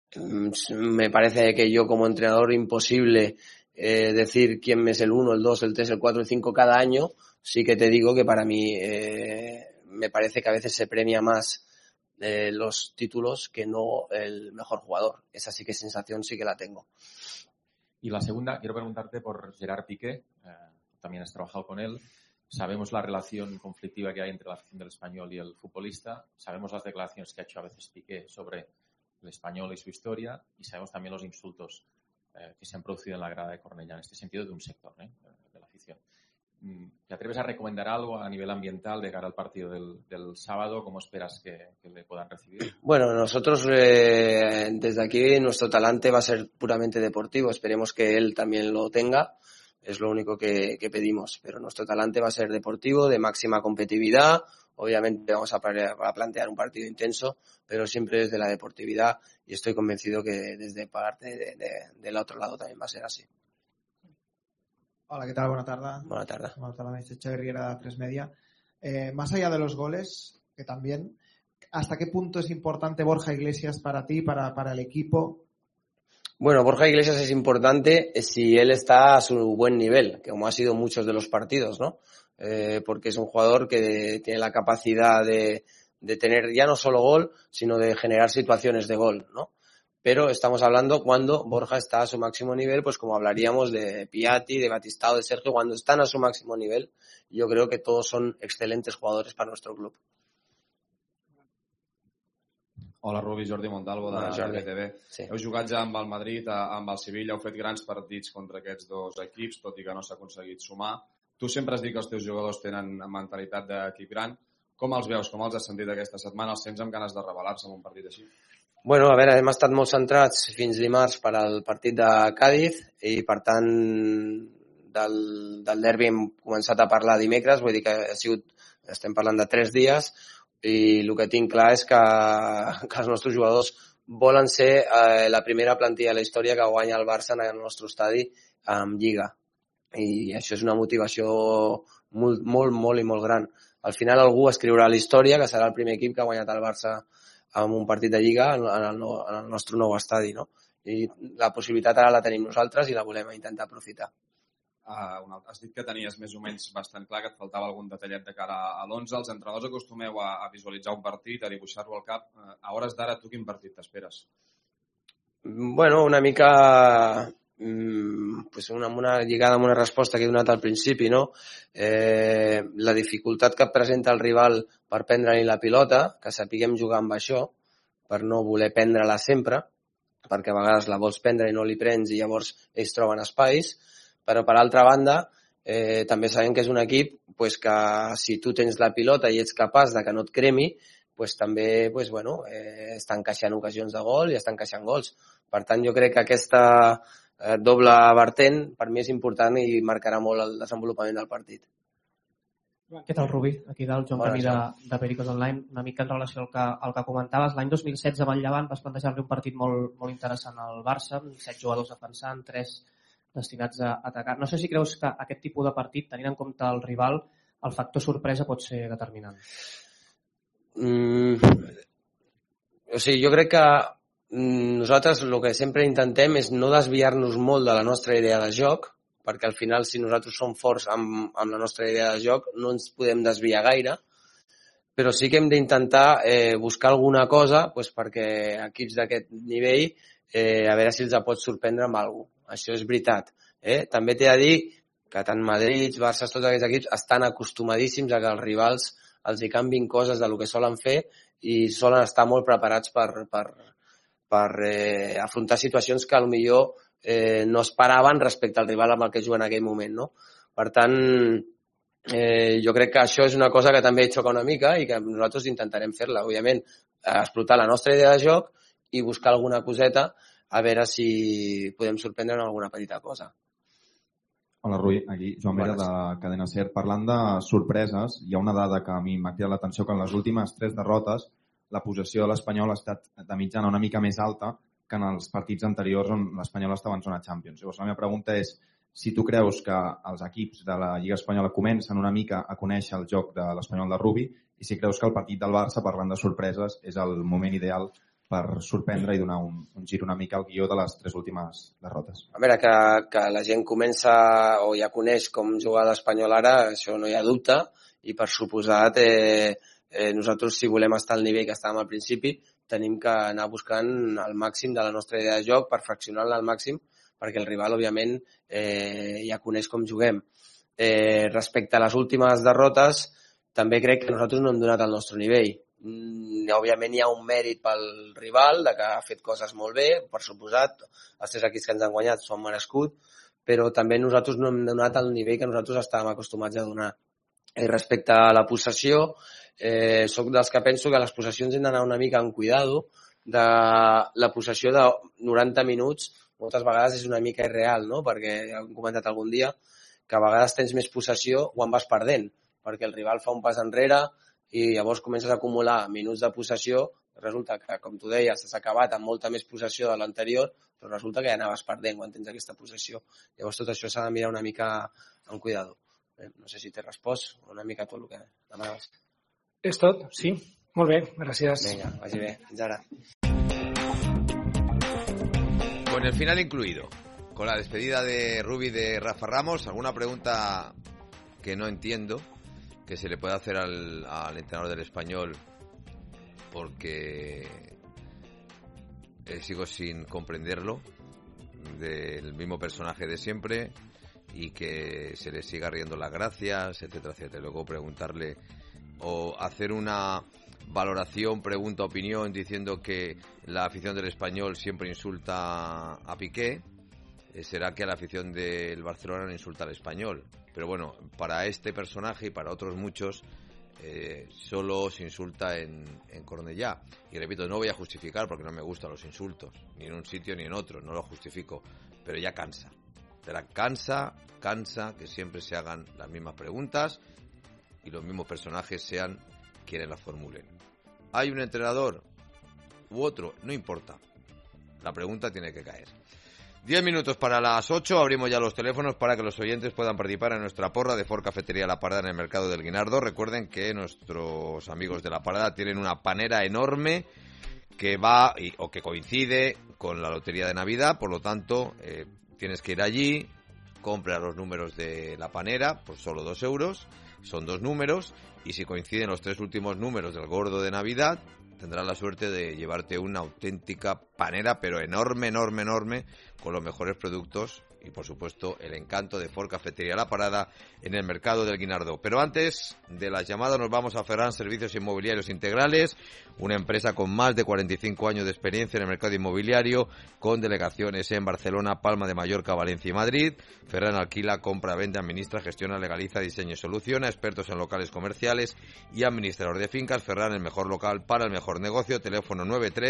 me parece que yo como entrenador imposible decir quién es el 1, el 2, el 3, el 4, el 5 cada año. Sí que te digo que para mí me parece que a veces se premia más los títulos que no el mejor jugador. Esa sí que sensación sí que la tengo. Y la segunda, quiero preguntarte por Gerard Piqué. También has trabajado con él. Sabemos la relación conflictiva que hay entre la afición del Español y el futbolista. Sabemos las declaraciones que ha hecho a veces Piqué sobre el Español y su historia. Y sabemos también los insultos que se han producido en la grada de Cornellà, en este sentido de un sector de la afición. ¿Te atreves a recomendar algo a nivel ambiental de cara al partido del sábado? ¿Cómo esperas que le puedan recibir? Bueno, nosotros desde aquí nuestro talante va a ser puramente deportivo. Esperemos que él también lo tenga. Es lo único que pedimos. Pero nuestro talante va a ser deportivo, de máxima competitividad. Obviamente vamos a plantear un partido intenso, pero siempre desde la deportividad. Y estoy convencido que desde parte del otro lado también va a ser así. Hola, ¿qué tal? Buenas tardes. Buenas tardes. Buenas tardes, Xavi Riera de A3 Media. Más allá de los goles, que también. ¿Hasta qué punto es importante Borja Iglesias para ti, para el equipo? Bueno, Borja Iglesias es importante si él está a su buen nivel, como ha sido muchos de los partidos, ¿no? Porque es un jugador que tiene la capacidad de tener ya no solo gol, sino de generar situaciones de gol, ¿no? Pero estamos hablando cuando Borja está a su máximo nivel, pues como hablaríamos de Piatti, de Batistao, de Sergio, cuando están a su máximo nivel, yo creo que todos son excelentes jugadores para nuestro club. Hola, Rubi, Jordi Montalvo, de RTTV. Sí. Heu jugat ja amb el Madrid, amb el Sevilla, heu fet grans partits contra aquests dos equips, tot i que no s'ha aconseguit sumar. Tu sempre has dit que els teus jugadors tenen mentalitat d'equip gran. Com els veus? Com els has sentit aquesta setmana? Els sents amb ganes de rebel·lar-se en un partit així? Bueno, a veure, hem estat molt centrats fins dimarts per al partit de Cádiz i, per tant, del derbi hem començat a parlar dimecres, vull dir que estem parlant de 3 dies, i el que tinc clar és que els nostres jugadors volen ser la primera plantilla de la història que guanya el Barça en el nostre estadi amb Lliga. I això és una motivació molt, molt, molt i molt gran. Al final algú escriurà la història que serà el primer equip que ha guanyat el Barça en un partit de Lliga en el nostre nou estadi, no? I la possibilitat ara la tenim nosaltres i la volem intentar aprofitar. Has dit que tenies més o menys bastant clar que et faltava algun detallet de cara a l'11. Els entrenadors acostumeu a visualitzar un partit, a dibuixar-lo al cap. A hores d'ara, tu quin partit t'esperes? Bueno, una mica una lligada amb una resposta que he donat al principi, no? La dificultat que presenta el rival per prendre-li la pilota, que sapiguem jugar amb això, per no voler prendre-la sempre, perquè a vegades la vols prendre i no li prens i llavors ells troben espais. Però, per altra banda, també sabem que és un equip que si tu tens la pilota i ets capaç de que no et cremi, també està encaixant ocasions de gol i està encaixant gols. Per tant, jo crec que aquesta doble vertent per mi és important i marcarà molt el desenvolupament del partit. Què tal, Rubi? Aquí dalt, Joan Camí de Pericos Online. Una mica en relació al que comentaves, l'any 2016 amb el Llevant vas plantejar-li un partit molt interessant al Barça, 7 jugadors defensant, 3 destinats a atacar. No sé si creus que aquest tipus de partit, tenint en compte el rival, el factor sorpresa pot ser determinant. Jo crec que nosaltres el que sempre intentem és no desviar-nos molt de la nostra idea de joc, perquè al final si nosaltres som forts amb la nostra idea de joc no ens podem desviar gaire, però sí que hem d'intentar buscar alguna cosa perquè equips d'aquest nivell a veure si els pot sorprendre amb alguna cosa. Això és veritat. També t'he de dir que tant Madrid, Barça, tots aquests equips estan acostumadíssims a que els rivals els hi canvin coses del que solen fer i solen estar molt preparats per afrontar situacions que potser no esperaven respecte al rival amb el que juguen en aquell moment, no? Per tant, jo crec que això és una cosa que també xoca una mica i que nosaltres intentarem fer-la, òbviament, explotar la nostra idea de joc i buscar alguna coseta a veure si podem sorprendre en alguna petita cosa. Hola, Rui. Aquí Joan Vera de Cadena SER. Parlant de sorpreses, hi ha una dada que a mi m'ha cridat l'atenció, que en les últimes 3 derrotes la possessió de l'Espanyol ha estat de mitjana una mica més alta que en els partits anteriors on l'Espanyol estava en zona Champions. Llavors, la meva pregunta és si tu creus que els equips de la Lliga Espanyola comencen una mica a conèixer el joc de l'Espanyol de Rubi i si creus que el partit del Barça, parlant de sorpreses, és el moment ideal per sorprendre i donar un gir una mica al guió de les 3 últimes derrotes. A veure, que la gent comença o ja coneix com jugar l'Espanyol ara, això no hi ha dubte, i per suposat nosaltres, si volem estar al nivell que estàvem al principi, tenim que anar buscant el màxim de la nostra idea de joc, perfeccionar-la al màxim, perquè el rival, òbviament, ja coneix com juguem. Respecte a les últimes derrotes, també crec que nosaltres no hem donat el nostre nivell. Òbviament hi ha un mèrit pel rival de que ha fet coses molt bé, per suposat, els 3 equips que ens han guanyat s'ho han merescut, però també nosaltres no hem donat el nivell que nosaltres estàvem acostumats a donar. Respecte a la possessió, soc dels que penso que les possessions hem d'anar una mica amb cuidado, de la possessió de 90 minuts moltes vegades és una mica irreal, no? Perquè ja hem comentat algun dia que a vegades tens més possessió quan vas perdent, perquè el rival fa un pas enrere i llavors comences a acumular minuts de possessió, resulta que, com tu deies, has acabat amb molta més possessió de l'anterior, però resulta que ja anaves perdent quan tens aquesta possessió. Llavors tot això s'ha de mirar una mica amb cuidado. No sé si t'he respost una mica tot el que demanaves. És tot, sí. Molt bé, gràcies. Vinga, vagi bé. Fins ara. Con el final incluido, con la despedida de Rubi de Rafa Ramos, ¿alguna pregunta que no entiendo que se le puede hacer al entrenador del Español? Porque sigo sin comprenderlo, del mismo personaje de siempre, y que se le siga riendo las gracias, etcétera, etcétera. Luego preguntarle o hacer una valoración, pregunta, opinión, diciendo que la afición del Español siempre insulta a Piqué. Será que a la afición del Barcelona no insulta al Español. Pero bueno, para este personaje y para otros muchos, solo se insulta en Cornellá. Y repito, no voy a justificar porque no me gustan los insultos, ni en un sitio ni en otro, no lo justifico. Pero ya cansa. Cansa que siempre se hagan las mismas preguntas y los mismos personajes sean quienes las formulen. ¿Hay un entrenador u otro? No importa. La pregunta tiene que caer. 10 minutos para las 8, abrimos ya los teléfonos para que los oyentes puedan participar en nuestra porra de Ford Cafetería La Parada en el Mercado del Guinardó. Recuerden que nuestros amigos de La Parada tienen una panera enorme que va o que coincide con la Lotería de Navidad, por lo tanto tienes que ir allí, comprar los números de la panera por solo 2 euros, son 2 números, y si coinciden los 3 últimos números del gordo de Navidad, tendrás la suerte de llevarte una auténtica panera, pero enorme, enorme, enorme, con los mejores productos y, por supuesto, el encanto de Ford Cafetería La Parada en el Mercado del Guinardó. Pero antes de las llamadas nos vamos a Ferran Servicios Inmobiliarios Integrales, una empresa con más de 45 años de experiencia en el mercado inmobiliario, con delegaciones en Barcelona, Palma de Mallorca, Valencia y Madrid. Ferran alquila, compra, vende, administra, gestiona, legaliza, diseña y soluciona, expertos en locales comerciales y administrador de fincas. Ferran, el mejor local para el mejor negocio. Teléfono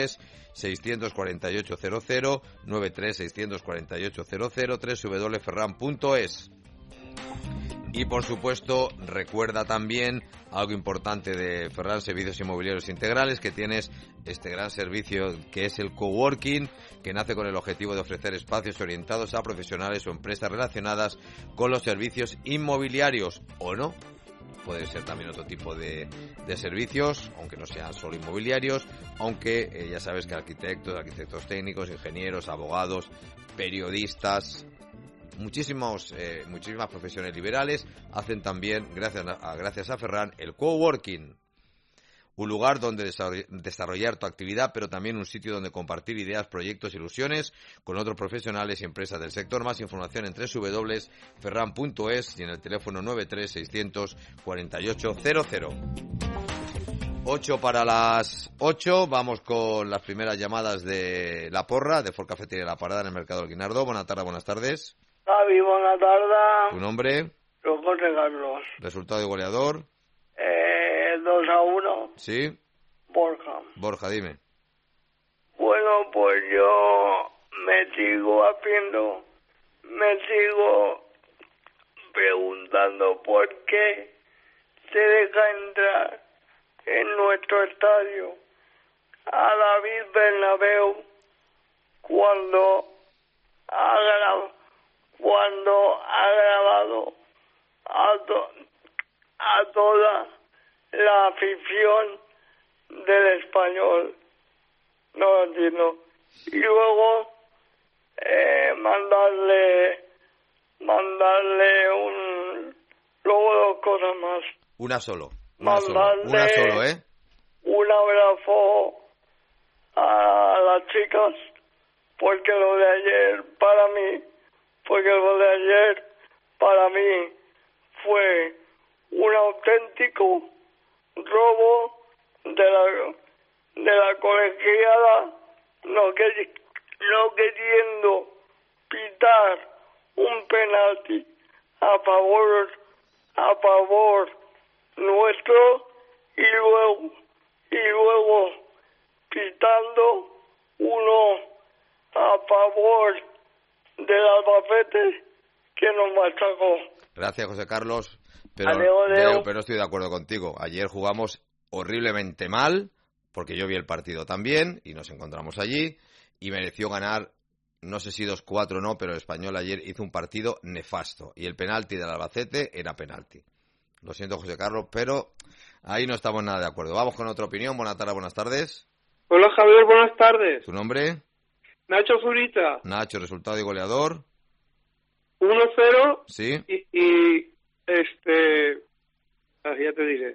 93-648-00, 93-648-00, www.ferran.es. Y por supuesto, recuerda también algo importante de Ferran Servicios Inmobiliarios Integrales, que tienes este gran servicio que es el coworking, que nace con el objetivo de ofrecer espacios orientados a profesionales o empresas relacionadas con los servicios inmobiliarios, o no. Puede ser también otro tipo de servicios, aunque no sean solo inmobiliarios, aunque ya sabes que arquitectos técnicos, ingenieros, abogados, periodistas, muchísimas profesiones liberales hacen también, gracias a Ferran, el coworking. Un lugar donde desarrollar tu actividad, pero también un sitio donde compartir ideas, proyectos, ilusiones con otros profesionales y empresas del sector. Más información en www.ferran.es y en el teléfono 93-648-00. 8 para las 8, vamos con las primeras llamadas de la porra de Ford Cafetería La Parada en el Mercado del Guinardó. Buenas tardes. Javi, buenas tardes. ¿Tu nombre? José Carlos. ¿Resultado de goleador? 2-1. ¿Sí? Borja, dime. Bueno, pues yo me sigo preguntando por qué se deja entrar en nuestro estadio a David Bernabéu cuando ha grabado a toda la afición del Español. No lo entiendo. Y luego mandarle luego 2 cosas más. Una solo, ¿eh? Un abrazo a las chicas, porque lo de ayer para mí fue un auténtico robo de la colegiada, no queriendo pitar un penalti a favor nuestro y luego pitando uno a favor del Albacete que nos machacó. Gracias, José Carlos. Pero no estoy de acuerdo contigo. Ayer jugamos horriblemente mal, porque yo vi el partido también y nos encontramos allí, y mereció ganar, no sé si 2-4 o no, pero el Español ayer hizo un partido nefasto y el penalti del Albacete era penalti. Lo siento, José Carlos, pero Ahí no estamos nada de acuerdo. Vamos con otra opinión. Buenas tardes. Hola Javier, buenas tardes. ¿Tu nombre? Nacho Zurita. Nacho, resultado y goleador. 1-0. Sí. Y ya te diré.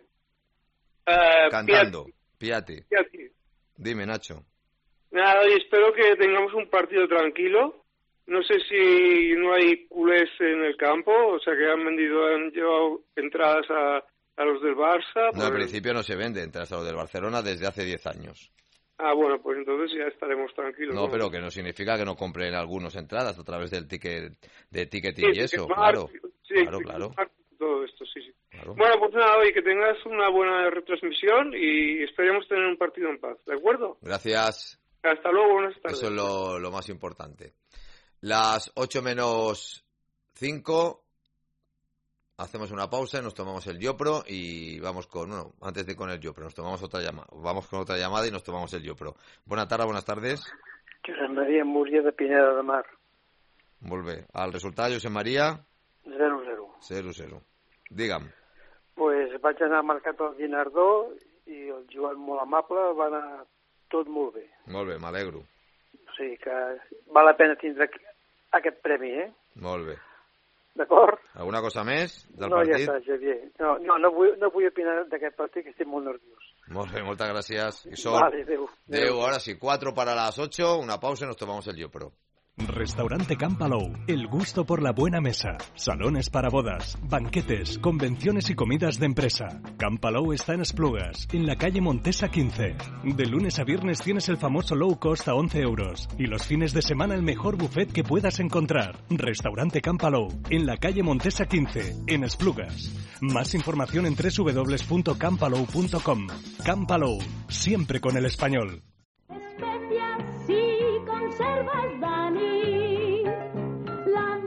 Cantando. Piatti. Piatti. Dime, Nacho. Nada, y espero que tengamos un partido tranquilo. No sé si no hay culés en el campo, o sea que han llevado entradas a los del Barça. No, al principio no se vende entradas a los del Barcelona desde hace 10 años. Bueno, pues entonces ya estaremos tranquilos. No, pero que no significa que no compren algunos entradas a través del ticketing y eso, claro. Sí, claro. Todo esto, sí. Claro. Bueno, pues nada, y que tengas una buena retransmisión y esperemos tener un partido en paz, ¿de acuerdo? Gracias. Hasta luego, buenas tardes. Eso es lo más importante. Las 8 menos 5, hacemos una pausa, nos tomamos el Yopro y vamos antes de ir con el Yopro, nos tomamos otra llamada. Vamos con otra llamada y nos tomamos el Yopro. Buenas tardes. Josep María Múria de Pineda de Mar. Molt bé. El resultat, Josep Maria? 0-0. 0-0. Digue'm. Pues vaig anar marcat el Guinardó i el Joan molt amable, va anar tot molt bé. Molt bé, m'alegro. O sigui que val la pena tindre aquest premi, Molt bé. D'acord? Alguna cosa més del partit? partit? No, ja està, Javier. No vull opinar d'aquest partit, que estic molt nerviós. Molt bé, moltes gràcies. I sort. Vale, adéu. Ahora sí, 4 para las 8, una pausa y nos tomamos el Yopro. Restaurante Campalou, el gusto por la buena mesa. Salones para bodas, banquetes, convenciones y comidas de empresa. Campalou está en Esplugas, en la calle Montesa 15. De lunes a viernes tienes el famoso low cost a 11 euros. Y los fines de semana el mejor buffet que puedas encontrar. Restaurante Campalou, en la calle Montesa 15, en Esplugas. Más información en www.campalou.com. Campalou, siempre con el español. Especias y conservas Dani, la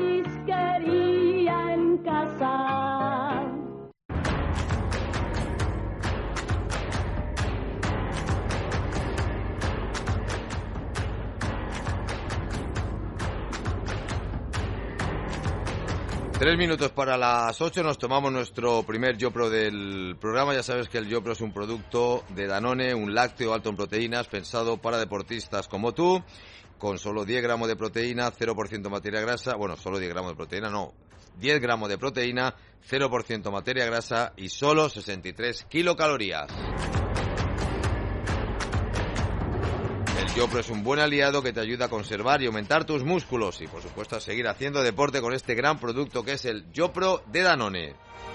marisquería en casa. Tres minutos para las 8, nos tomamos nuestro primer Yopro del programa. Ya sabes que el Yopro es un producto de Danone, un lácteo alto en proteínas, pensado para deportistas como tú, con solo 10 gramos de proteína, 0% materia grasa, solo 10 gramos de proteína, 10 gramos de proteína, 0% materia grasa y solo 63 kilocalorías. El Yopro es un buen aliado que te ayuda a conservar y aumentar tus músculos y, por supuesto, a seguir haciendo deporte con este gran producto que es el Yopro de Danone.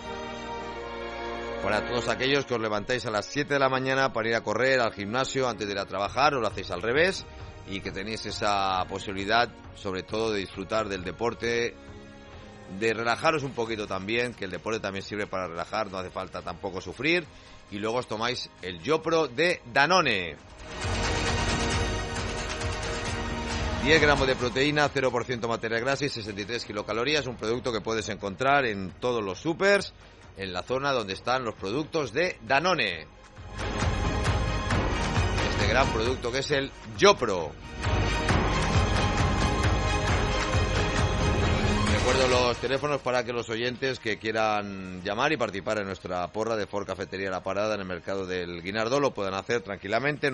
Para todos aquellos que os levantáis a las 7 de la mañana para ir a correr al gimnasio antes de ir a trabajar, o lo hacéis al revés, y que tenéis esa posibilidad, sobre todo, de disfrutar del deporte, de relajaros un poquito también, que el deporte también sirve para relajar, no hace falta tampoco sufrir, y luego os tomáis el Yopro de Danone. 10 gramos de proteína, 0% materia grasa y 63 kilocalorías, un producto que puedes encontrar en todos los supers, en la zona donde están los productos de Danone. Este gran producto que es el Yopro. Recuerdo los teléfonos para que los oyentes que quieran llamar y participar en nuestra porra de Ford Cafetería La Parada en el mercado del Guinardó lo puedan hacer tranquilamente.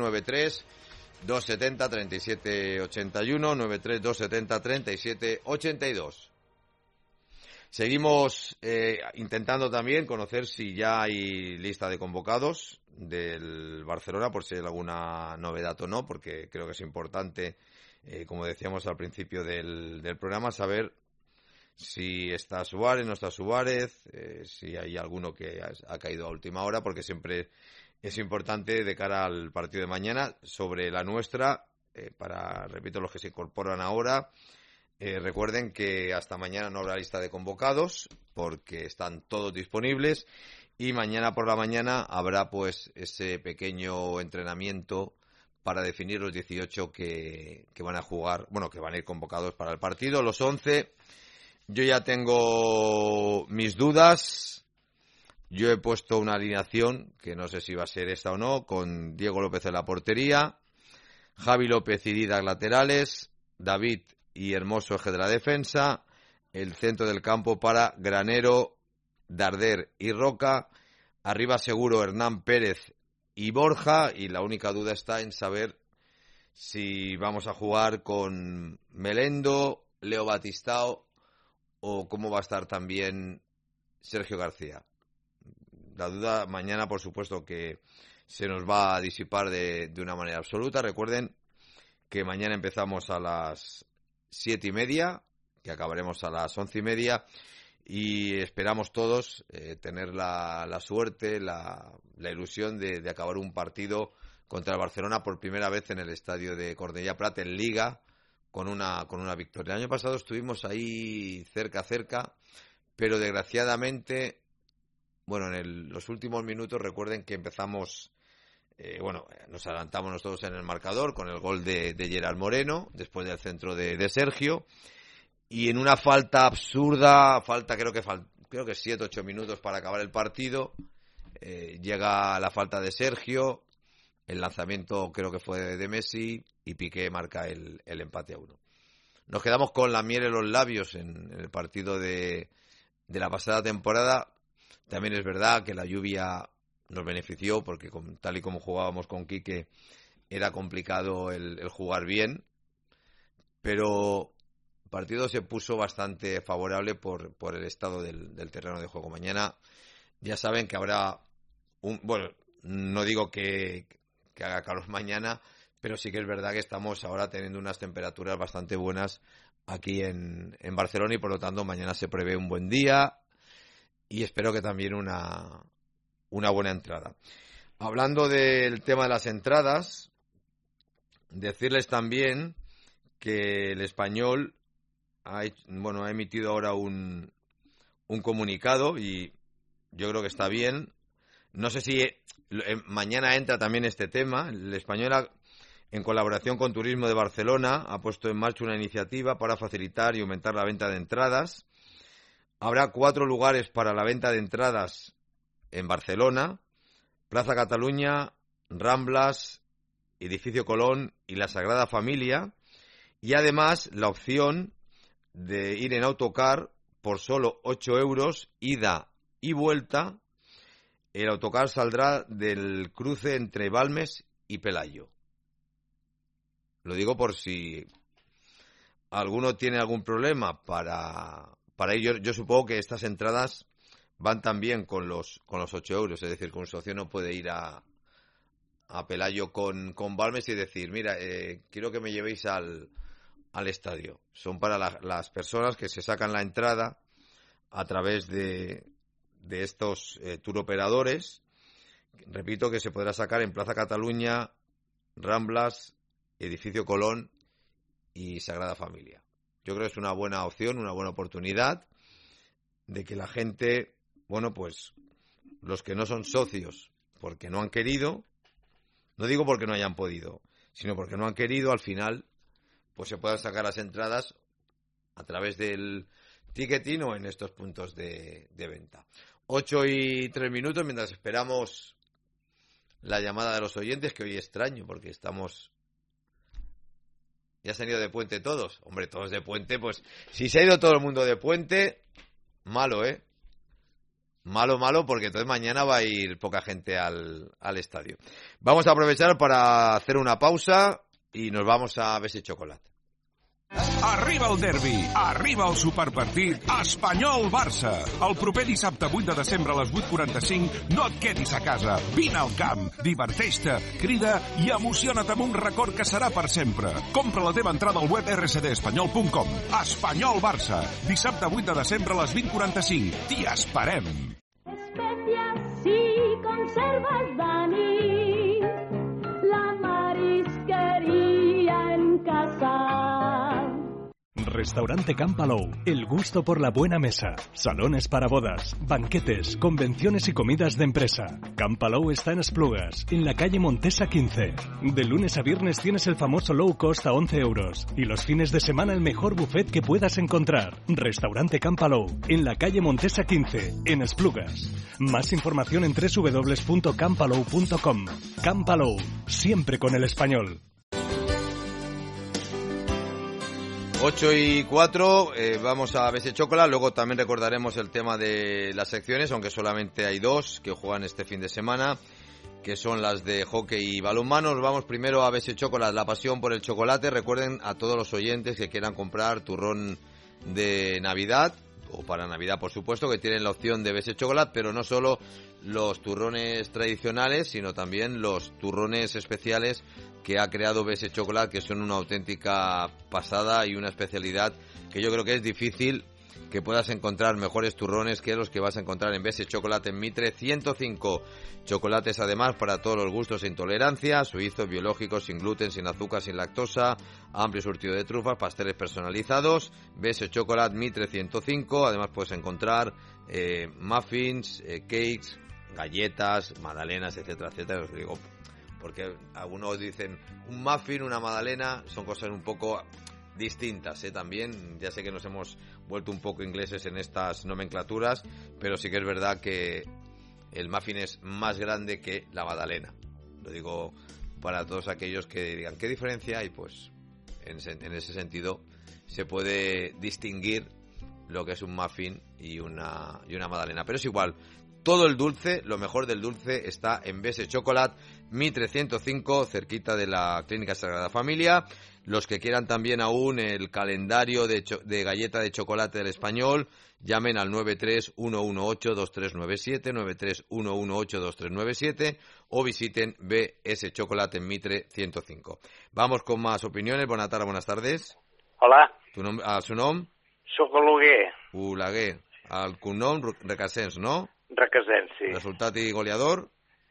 93-270-3781, 93-270-3782. Seguimos intentando también conocer si ya hay lista de convocados del Barcelona, por si hay alguna novedad o no, porque creo que es importante, como decíamos al principio del programa, saber si está Suárez, no está Suárez, si hay alguno que ha caído a última hora, porque siempre es importante de cara al partido de mañana. Sobre la nuestra, repito, los que se incorporan ahora, recuerden que hasta mañana no habrá lista de convocados porque están todos disponibles y mañana por la mañana habrá pues ese pequeño entrenamiento para definir los 18 que van a jugar, que van a ir convocados para el partido. Los 11, yo ya tengo mis dudas. Yo he puesto una alineación que no sé si va a ser esta o no, con Diego López en la portería, Javi López y Didac laterales, David y Hermoso eje de la defensa, el centro del campo para Granero, Darder y Roca, Arriba seguro Hernán Pérez y Borja, y la única duda está en saber si vamos a jugar con Melendo, Leo Batistao o cómo va a estar también Sergio García. La duda mañana, por supuesto, que se nos va a disipar de una manera absoluta. Recuerden que mañana empezamos a las 7:30, que acabaremos a las 11:30, y esperamos todos tener la suerte, la ilusión de acabar un partido contra el Barcelona por primera vez en el estadio de Cornellà Prat en Liga con una victoria. El año pasado estuvimos ahí cerca, pero desgraciadamente, bueno, en los últimos minutos recuerden que empezamos, nos adelantamos nosotros en el marcador con el gol de Gerard Moreno, después del centro de Sergio, y en una falta absurda, creo que 7-8 minutos para acabar el partido, llega la falta de Sergio, el lanzamiento creo que fue de Messi y Piqué marca el empate a 1. Nos quedamos con la miel en los labios en el partido de la pasada temporada. También es verdad que la lluvia nos benefició porque tal y como jugábamos con Quique era complicado el jugar bien, pero el partido se puso bastante favorable por el estado del terreno de juego. Mañana ya saben que habrá no digo que haga calor mañana, pero sí que es verdad que estamos ahora teniendo unas temperaturas bastante buenas aquí en Barcelona y por lo tanto mañana se prevé un buen día y espero que también una buena entrada. Hablando del tema de las entradas, decirles también que el Español ha emitido ahora un comunicado y yo creo que está bien. No sé si mañana entra también este tema. El Español, en colaboración con Turismo de Barcelona, ha puesto en marcha una iniciativa para facilitar y aumentar la venta de entradas. Habrá 4 lugares para la venta de entradas en Barcelona: Plaza Cataluña, Ramblas, Edificio Colón y la Sagrada Familia. Y además la opción de ir en autocar por solo 8 euros, ida y vuelta. El autocar saldrá del cruce entre Balmes y Pelayo. Lo digo por si alguno tiene algún problema para ir. Yo supongo que estas entradas van también con los 8 euros. Es decir, que un socio no puede ir a Pelayo con Balmes y decir, mira, quiero que me llevéis al estadio. Son para las personas que se sacan la entrada a través de estos tour operadores. Repito que se podrá sacar en Plaza Cataluña, Ramblas, Edificio Colón y Sagrada Familia. Yo creo que es una buena opción, una buena oportunidad de que la gente, pues los que no son socios porque no han querido, no digo porque no hayan podido, sino porque no han querido, al final pues se puedan sacar las entradas a través del ticketing o en estos puntos de venta. 8:03 mientras esperamos la llamada de los oyentes, que hoy extraño porque ya se han ido de puente todos. Hombre, todos de puente, pues si se ha ido todo el mundo de puente, malo, Malo, porque entonces mañana va a ir poca gente al estadio. Vamos a aprovechar para hacer una pausa i nos vamos a Bessi Chocolate. Arriba el derbi, arriba el superpartit Espanyol-Barça. El proper dissabte 8 de desembre a les 8:45 no et quedis a casa. Vine al camp, diverteix-te, crida i emociona't amb un record que serà per sempre. Compra la teva entrada al web rcdespanyol.com. Espanyol-Barça, dissabte 8 de desembre a les 20:45. T'hi esperem. Especias y conservas, Dani, la marisquería en casa. Restaurante Can Palou, el gusto por la buena mesa. Salones para bodas, banquetes, convenciones y comidas de empresa. Can Palou está en Esplugas, en la calle Montesa 15. De lunes a viernes tienes el famoso low cost a 11 euros. Y los fines de semana el mejor buffet que puedas encontrar. Restaurante Can Palou, en la calle Montesa 15, en Esplugas. Más información en www.campalou.com. Can Palou, siempre con el español. 8:04, vamos a BS Chocolate, luego también recordaremos el tema de las secciones, aunque solamente hay 2 que juegan este fin de semana, que son las de hockey y balonmano. Nos vamos primero a BS Chocolate, la pasión por el chocolate. Recuerden a todos los oyentes que quieran comprar turrón de Navidad, o para Navidad por supuesto, que tienen la opción de BS Chocolate, pero no solo los turrones tradicionales, sino también los turrones especiales que ha creado BS Chocolate, que son una auténtica pasada y una especialidad que yo creo que es difícil que puedas encontrar mejores turrones que los que vas a encontrar en BS Chocolate en Mitre 105. Chocolates además para todos los gustos e intolerancias, suizos, biológicos, sin gluten, sin azúcar, sin lactosa, amplio surtido de trufas, pasteles personalizados. BS Chocolate Mitre 105, además puedes encontrar muffins, cakes, galletas, magdalenas, etcétera, etcétera. Os digo, porque algunos dicen un muffin, una magdalena, son cosas un poco distintas, también. Ya sé que nos hemos vuelto un poco ingleses en estas nomenclaturas, pero sí que es verdad que el muffin es más grande que la magdalena. Lo digo para todos aquellos que digan ¿qué diferencia hay? Pues en ese sentido se puede distinguir lo que es un muffin y una magdalena, pero es igual. Todo el dulce, lo mejor del dulce está en BS Chocolate, Mitre 105, cerquita de la Clínica Sagrada Familia. Los que quieran también aún el calendario de galleta de chocolate del Español, llamen al 931182397, 931182397 o visiten BS Chocolate en Mitre 105. Vamos con más opiniones. Buenas tardes. Hola. Su nom? Soc Oleguer. Oleguer. El cognom Recasens, no? Recasens, sí. Resultat i goleador?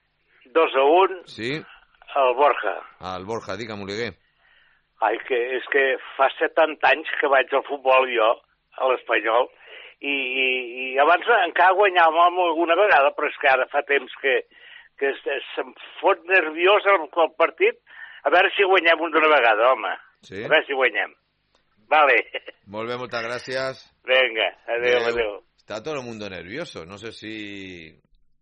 2-1. Sí. El Borja. El Borja, digue'm, Oleguer. Ai, és que fa 70 anys que vaig al futbol jo, a l'Espanyol, i abans encara guanyàvem alguna vegada, però és que ara fa temps que se'm fot nerviós el partit. A veure si guanyem una vegada, home. Sí? A veure si guanyem. Vale. Molt bé, moltes gràcies. Venga, adeu. Está todo el mundo nervioso, no sé si...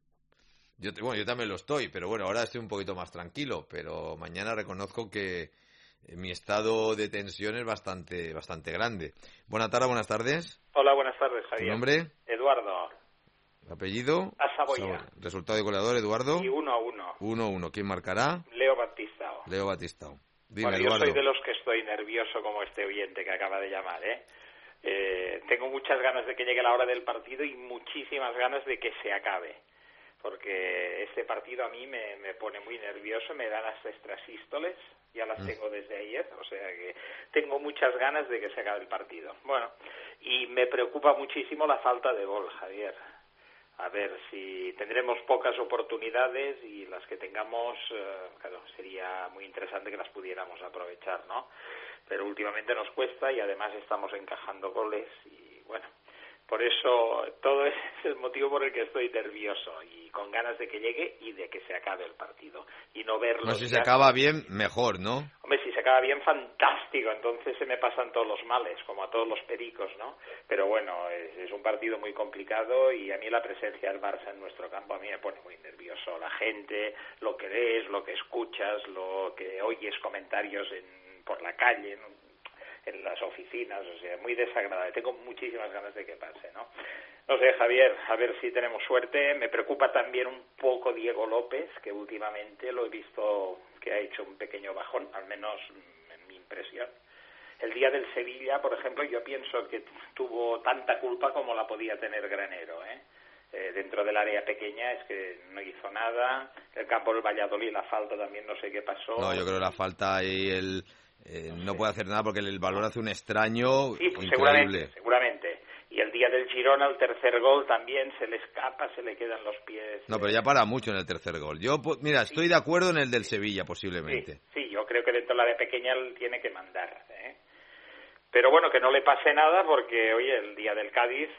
Yo también lo estoy, pero bueno, ahora estoy un poquito más tranquilo, pero mañana reconozco que mi estado de tensión es bastante grande. Buenas tardes. Hola, buenas tardes, Javier. ¿Tu nombre? Eduardo. ¿Apellido? Saboya. ¿Resultado de goleador, Eduardo? Y 1-1. 1-1. ¿Quién marcará? Leo Batistao. Dime, bueno, Eduardo. yo soy de los que estoy nervioso como este oyente que acaba de llamar, tengo muchas ganas de que llegue la hora del partido y muchísimas ganas de que se acabe. Porque este partido a mí me pone muy nervioso, me dan las extrasístoles, ya las tengo desde ayer, o sea que tengo muchas ganas de que se acabe el partido. Bueno, y me preocupa muchísimo la falta de gol, Javier. A ver si tendremos pocas oportunidades y las que tengamos, claro, sería muy interesante que las pudiéramos aprovechar, ¿no? Pero últimamente nos cuesta y además estamos encajando goles y bueno, por eso todo es el motivo por el que estoy nervioso y con ganas de que llegue y de que se acabe el partido y no verlo. No, si se acaba bien, mejor, ¿no? Hombre, si se acaba bien, fantástico, entonces se me pasan todos los males, como a todos los pericos, ¿no? Pero bueno, es un partido muy complicado y a mí la presencia del Barça en nuestro campo a mí me pone muy nervioso. La gente, lo que ves, lo que escuchas, lo que oyes comentarios por la calle, ¿no? En las oficinas, o sea, muy desagradable. Tengo muchísimas ganas de que pase, ¿no? No sé, Javier, a ver si tenemos suerte. Me preocupa también un poco Diego López, que últimamente lo he visto que ha hecho un pequeño bajón, al menos en mi impresión. El día del Sevilla, por ejemplo, yo pienso que tuvo tanta culpa como la podía tener Granero, dentro del área pequeña, es que no hizo nada. El campo del Valladolid, la falta también, no sé qué pasó. No, yo creo que la falta y no puede hacer nada porque el balón hace un extraño increíble. Seguramente. Y el día del Girona, el tercer gol también se le escapa, se le quedan los pies. No, pero ya para mucho en el tercer gol. Yo, mira, estoy de acuerdo en el del Sevilla, posiblemente. Sí, yo creo que dentro del área pequeña él tiene que mandar. Pero bueno, que no le pase nada porque, oye, el día del Cádiz,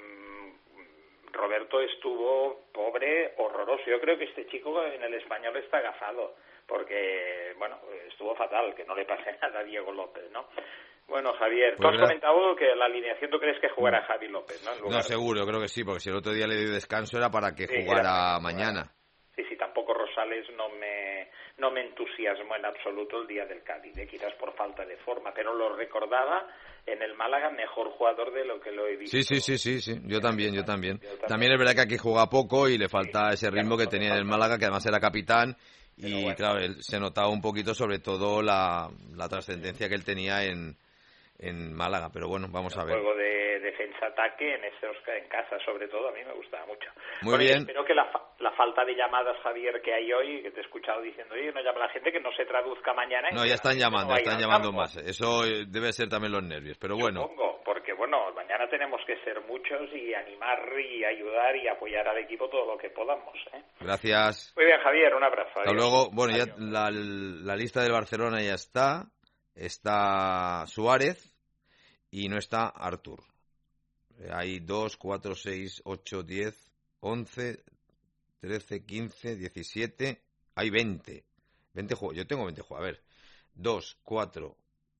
Roberto estuvo pobre, horroroso. Yo creo que este chico en el Español está agafado. Porque, bueno, estuvo fatal, que no le pase nada a Diego López, ¿no? Bueno, Javier, tú has comentado que la alineación tú crees que jugará Javi López, ¿no? No, seguro, creo que sí, porque si el otro día le dio descanso era para que jugara mañana. Sí, tampoco Rosales no me entusiasmó en absoluto el día del Cádiz, quizás por falta de forma, pero lo recordaba en el Málaga mejor jugador de lo que lo he visto. Sí, yo también. También es verdad que aquí juega poco y le falta ese ritmo que tenía en el Málaga, que además era capitán, y bueno, claro, él se notaba un poquito sobre todo la trascendencia que él tenía en Málaga, pero bueno, vamos a ver. El juego de defensa-ataque en casa, sobre todo, a mí me gustaba mucho. Muy bien. Espero que la falta de llamadas, Javier, que hay hoy, que te he escuchado diciendo, oye, no llama la gente, que no se traduzca mañana. No, ya están llamando más. Eso debe ser también los nervios, pero bueno. Supongo, porque bueno, mañana tenemos que ser muchos y animar y ayudar y apoyar al equipo todo lo que podamos. Gracias. Muy bien, Javier, un abrazo. Hasta luego. Bueno, ya la lista del Barcelona ya está. Está Suárez y no está Artur. Hay 2, 4, 6, 8, 10, 11, 13, 15, 17... Hay 20 juegos. Yo tengo 20 juegos. A ver. 2, 4,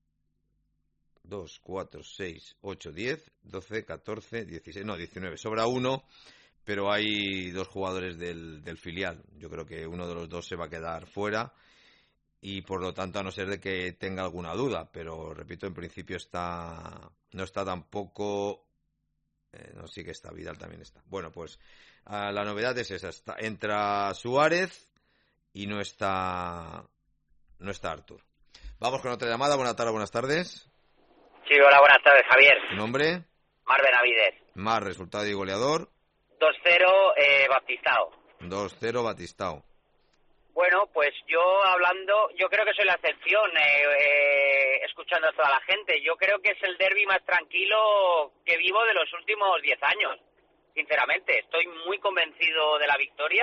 6, 8, 10, 12, 14, 16... No, 19. Sobra uno, pero hay 2 jugadores del filial. Yo creo que uno de los 2 se va a quedar fuera. Y por lo tanto, a no ser de que tenga alguna duda, pero repito, en principio no está tampoco, no, sí que está, Vidal también está. Bueno, pues la novedad es esa, entra Suárez y no está Artur. Vamos con otra llamada. Buenas tardes. Sí, hola, buenas tardes, Javier. ¿Tu nombre? Mar Benavides. Mar, resultado y goleador. 2-0, Baptistao. 2-0, Batistao. Bueno, pues yo creo que soy la excepción, escuchando a toda la gente. Yo creo que es el derbi más tranquilo que vivo de los últimos 10 años, sinceramente. Estoy muy convencido de la victoria.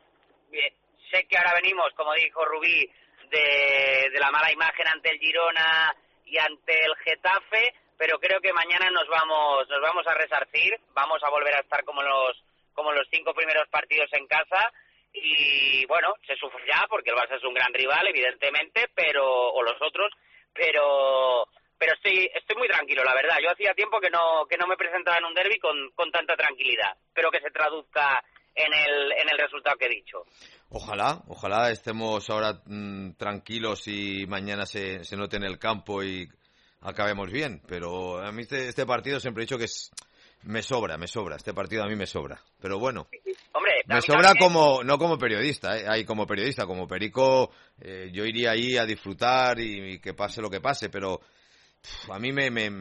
Sé que ahora venimos, como dijo Rubí, de la mala imagen ante el Girona y ante el Getafe, pero creo que mañana nos vamos a resarcir, vamos a volver a estar como los 5 primeros partidos en casa. Y bueno, se sufre ya porque el Barça es un gran rival, evidentemente, o los otros, pero estoy muy tranquilo, la verdad. Yo hacía tiempo que no me presentaba en un derbi con tanta tranquilidad. Espero que se traduzca en el resultado que he dicho. Ojalá estemos ahora tranquilos y mañana se note en el campo y acabemos bien, pero a mí este partido siempre he dicho que me sobra, este partido a mí me sobra, pero bueno. Hombre, me sobra no como periodista, ahí como periodista, como perico, yo iría ahí a disfrutar y que pase lo que pase, pero a mí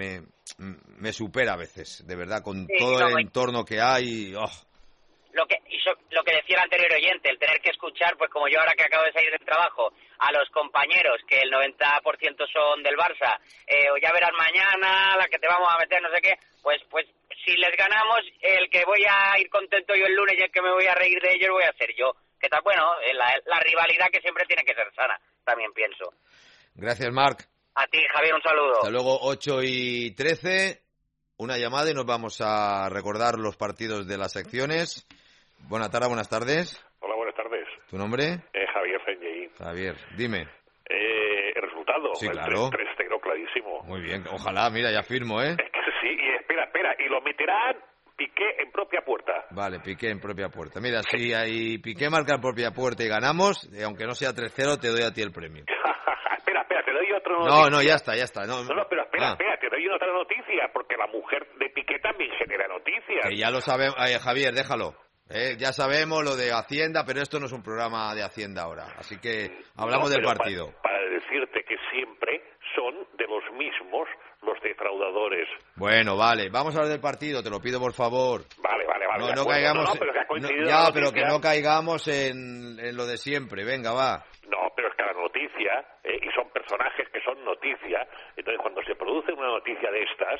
me supera a veces, de verdad, con todo el entorno que hay. Lo que decía el anterior oyente, el tener que escuchar, pues como yo ahora que acabo de salir del trabajo, a los compañeros, que el 90% son del Barça, o ya verás mañana, la que te vamos a meter, no sé qué, pues si les ganamos, el que voy a ir contento yo el lunes y el que me voy a reír de ellos voy a ser yo. Que tal, bueno, la rivalidad que siempre tiene que ser sana, también pienso. Gracias, Marc. A ti, Javier, un saludo. Hasta luego, 8:13, una llamada y nos vamos a recordar los partidos de las secciones. Buenas tardes. Hola, buenas tardes. ¿Tu nombre? Javier Fenyeí. Javier, dime. El resultado. Sí, claro. 3-0, clarísimo. Muy bien, ojalá, mira, ya firmo, ¿eh? Es que sí, y espera, y lo meterán Piqué en propia puerta. Vale, Piqué en propia puerta. Mira, si hay Piqué marca en propia puerta y ganamos, aunque no sea 3-0, te doy a ti el premio. espera, te doy otra noticia. No, ya está. No, pero espera, te doy otra noticia, porque la mujer de Piqué también genera noticias. Que ya lo sabemos. Javier, déjalo. Ya sabemos lo de Hacienda, pero esto no es un programa de Hacienda ahora. Así que hablamos del partido. Para decirte que siempre son de los mismos los defraudadores. Bueno, vale. Vamos a hablar del partido, te lo pido por favor. Vale. No caigamos... pero que ha coincidido pero que no caigamos en lo de siempre. Venga, va. No, pero es que la noticia, y son personajes que son noticia, entonces cuando se produce una noticia de estas...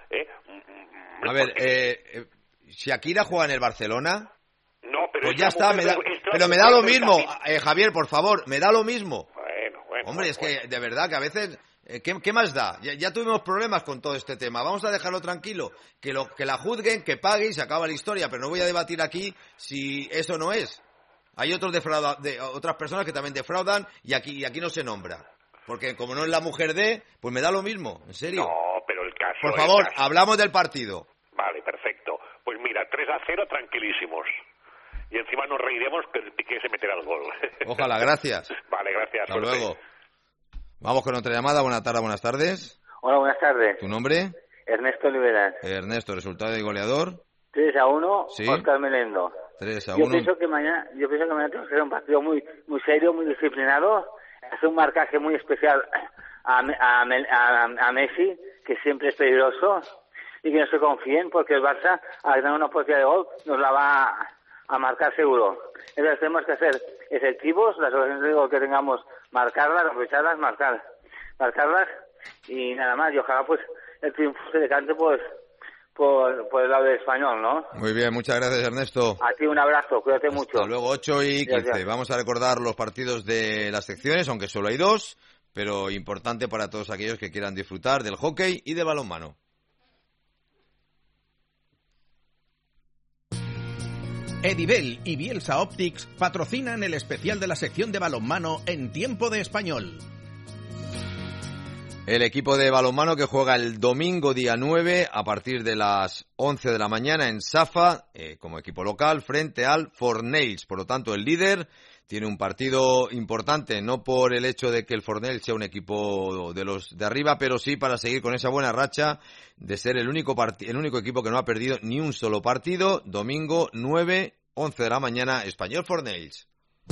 A ver, ¿Shakira juega en el Barcelona? No, pero pues ya está, pero me da lo mismo, Javier, por favor, me da lo mismo. Bueno. Hombre, es que de verdad que a veces, ¿qué más da? Ya tuvimos problemas con todo este tema, vamos a dejarlo tranquilo, que la juzguen, que pague y se acaba la historia, pero no voy a debatir aquí si eso no es. Hay otras personas que también defraudan y aquí no se nombra. Porque como no es la mujer pues me da lo mismo, en serio. No, pero el caso... Por favor, hablamos del partido. Vale, perfecto. Pues mira, 3-0 tranquilísimos. y encima nos reiremos que Piqué se meterá el gol. Ojalá, gracias. Vale, gracias. Hasta luego. Vamos con otra llamada. Buenas tardes. Hola, buenas tardes. ¿Tu nombre? Ernesto Oliveras. Ernesto, resultado de goleador. 3-1, Sí. Óscar Melendo. 3-1. Yo pienso que mañana tenemos que hacer un partido muy serio, muy disciplinado, hacer un marcaje muy especial a Messi, que siempre es peligroso, y que no se confíen, porque el Barça, al tener una oportunidad de gol, nos la va a marcar seguro. Entonces tenemos que ser efectivos, las ocasiones de gol que tengamos, marcarlas, aprovecharlas, marcarlas, y nada más. Y ojalá pues el triunfo se decante pues por el lado del Español, ¿no? Muy bien, muchas gracias, Ernesto. A ti un abrazo, cuídate mucho. Hasta luego, 8:15. Gracias. Vamos a recordar los partidos de las secciones, aunque solo hay 2, pero importante para todos aquellos que quieran disfrutar del hockey y del balonmano. Edibel y Bielsa Optics patrocinan el especial de la sección de balonmano en Tiempo de Español. El equipo de balonmano que juega el domingo día 9 a partir de las 11 de la mañana en Safa, como equipo local, frente al Fornells. Por lo tanto, el líder tiene un partido importante, no por el hecho de que el Fornells sea un equipo de los de arriba, pero sí para seguir con esa buena racha de ser el único equipo que no ha perdido ni un solo partido. Domingo 9, 11 de la mañana, Español Fornells.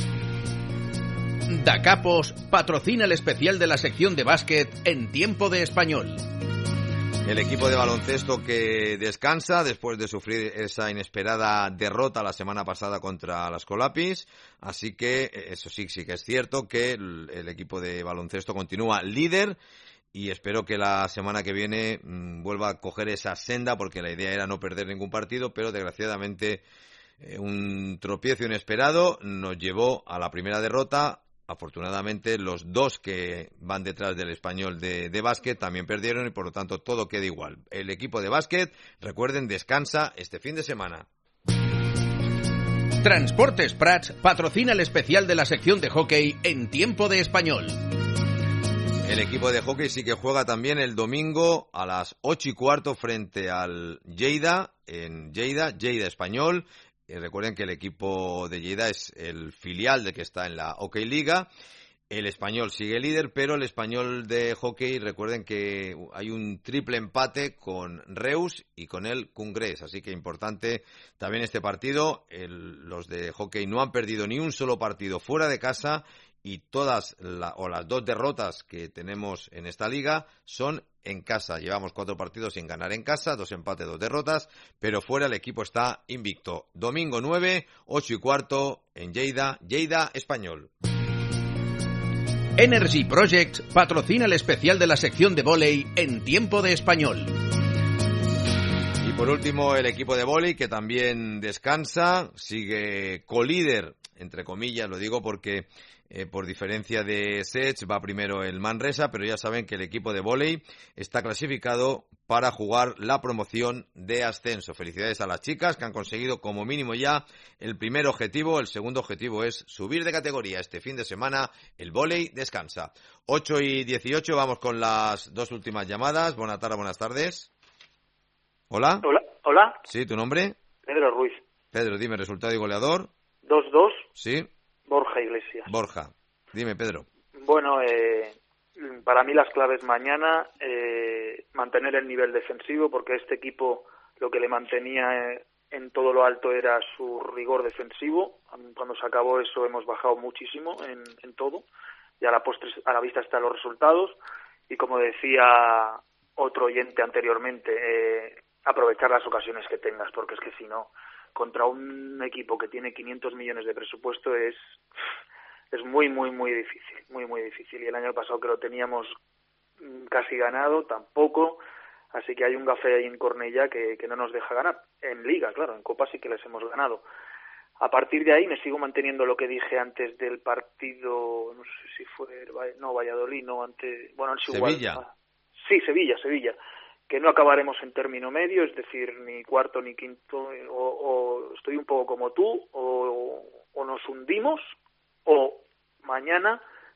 Da Capos patrocina el especial de la sección de básquet en Tiempo de Español. El equipo de baloncesto que descansa después de sufrir esa inesperada derrota la semana pasada contra las Colapis. Así que eso sí que es cierto que el equipo de baloncesto continúa líder y espero que la semana que viene vuelva a coger esa senda, porque la idea era no perder ningún partido, pero desgraciadamente un tropiezo inesperado nos llevó a la primera derrota. Afortunadamente, los dos que van detrás del Español de básquet también perdieron y, por lo tanto, todo queda igual. El equipo de básquet, recuerden, descansa este fin de semana. Transportes Prats patrocina el especial de la sección de hockey en Tiempo de Español. El equipo de hockey sí que juega también el domingo a las 8:15 frente al Lleida, en Lleida Español. Recuerden que el equipo de Lleida es el filial de que está en la Hockey Liga. El Español sigue líder, pero el Español de hockey, recuerden que hay un triple empate con Reus y con el Congrés. Así que importante también este partido. Los de hockey no han perdido ni un solo partido fuera de casa y las 2 derrotas que tenemos en esta liga son en casa. Llevamos 4 partidos sin ganar en casa, 2 empates, 2 derrotas, pero fuera el equipo está invicto. Domingo 9, 8:15 en Lleida Español. Energy Projects patrocina el especial de la sección de vóley en Tiempo de Español. Y por último, el equipo de vóley que también descansa, sigue colíder, entre comillas, lo digo porque por diferencia de sets va primero el Manresa, pero ya saben que el equipo de vóley está clasificado para jugar la promoción de ascenso. Felicidades a las chicas que han conseguido como mínimo ya el primer objetivo. El segundo objetivo es subir de categoría. Este fin de semana el vóley descansa. 8:18, vamos con las 2 últimas llamadas. Buenas tardes. Hola. Hola. Sí, ¿tu nombre? Pedro Ruiz. Pedro, dime, resultado y goleador. 2-2. Sí. Borja Iglesias. Borja. Dime, Pedro. Bueno, para mí las claves mañana, mantener el nivel defensivo, porque este equipo lo que le mantenía en todo lo alto era su rigor defensivo. Cuando se acabó eso hemos bajado muchísimo en todo, y a la vista están los resultados. Y como decía otro oyente anteriormente, aprovechar las ocasiones que tengas, porque es que si no, contra un equipo que tiene 500 millones de presupuesto es muy difícil, y el año pasado que lo teníamos casi ganado, tampoco, así que hay un gafé ahí en Cornellá que no nos deja ganar, en Liga, claro, en Copa sí que les hemos ganado. A partir de ahí me sigo manteniendo lo que dije antes del partido, no sé si fue, Valladolid, no, antes, bueno, es igual. Sevilla. Sí, Sevilla, que no acabaremos en término medio, es decir, ni cuarto ni quinto, o estoy un poco como tú, o nos hundimos, o mañana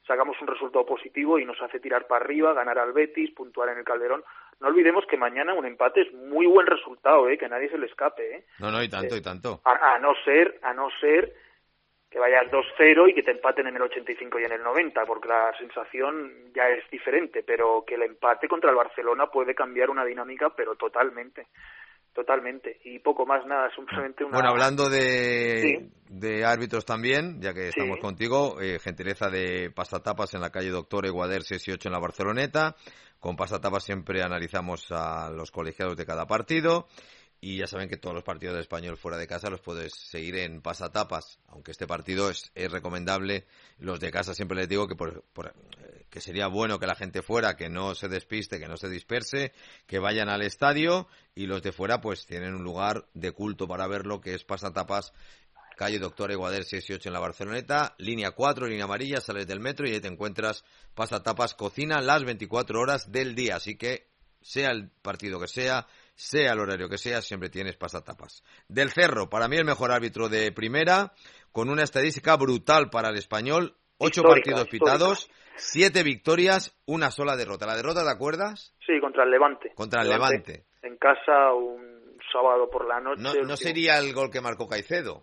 sacamos un resultado positivo y nos hace tirar para arriba, ganar al Betis, puntuar en el Calderón. No olvidemos que mañana un empate es muy buen resultado, que nadie se le escape. No, y tanto, y tanto. A no ser que vayas 2-0 y que te empaten en el 85 y en el 90, porque la sensación ya es diferente, pero que el empate contra el Barcelona puede cambiar una dinámica, pero totalmente. Y poco más, nada, simplemente una... Bueno, hablando de árbitros también, ya que estamos contigo, gentileza de Pasatapas en la calle Doctor Eguader 6 y 8 en la Barceloneta. Con Pasatapas siempre analizamos a los colegiados de cada partido. Y ya saben que todos los partidos de Español fuera de casa los puedes seguir en Pasatapas, aunque este partido es recomendable. Los de casa siempre les digo que que sería bueno que la gente fuera, que no se despiste, que no se disperse, que vayan al estadio, y los de fuera pues tienen un lugar de culto para verlo, que es Pasatapas, calle Doctor Eguader 6 y 8 en la Barceloneta, línea 4, línea amarilla, sales del metro y ahí te encuentras Pasatapas Cocina las 24 horas del día, así que sea el partido que sea el horario que sea, siempre tienes Pasatapas. Del Cerro, para mí el mejor árbitro de primera, con una estadística brutal para el Español, 8 partidos pitados, 7 victorias, una sola derrota. ¿La derrota te acuerdas? Sí, contra el Levante. Contra el Levante. En casa un sábado por la noche. ¿No sería el gol que marcó Caicedo?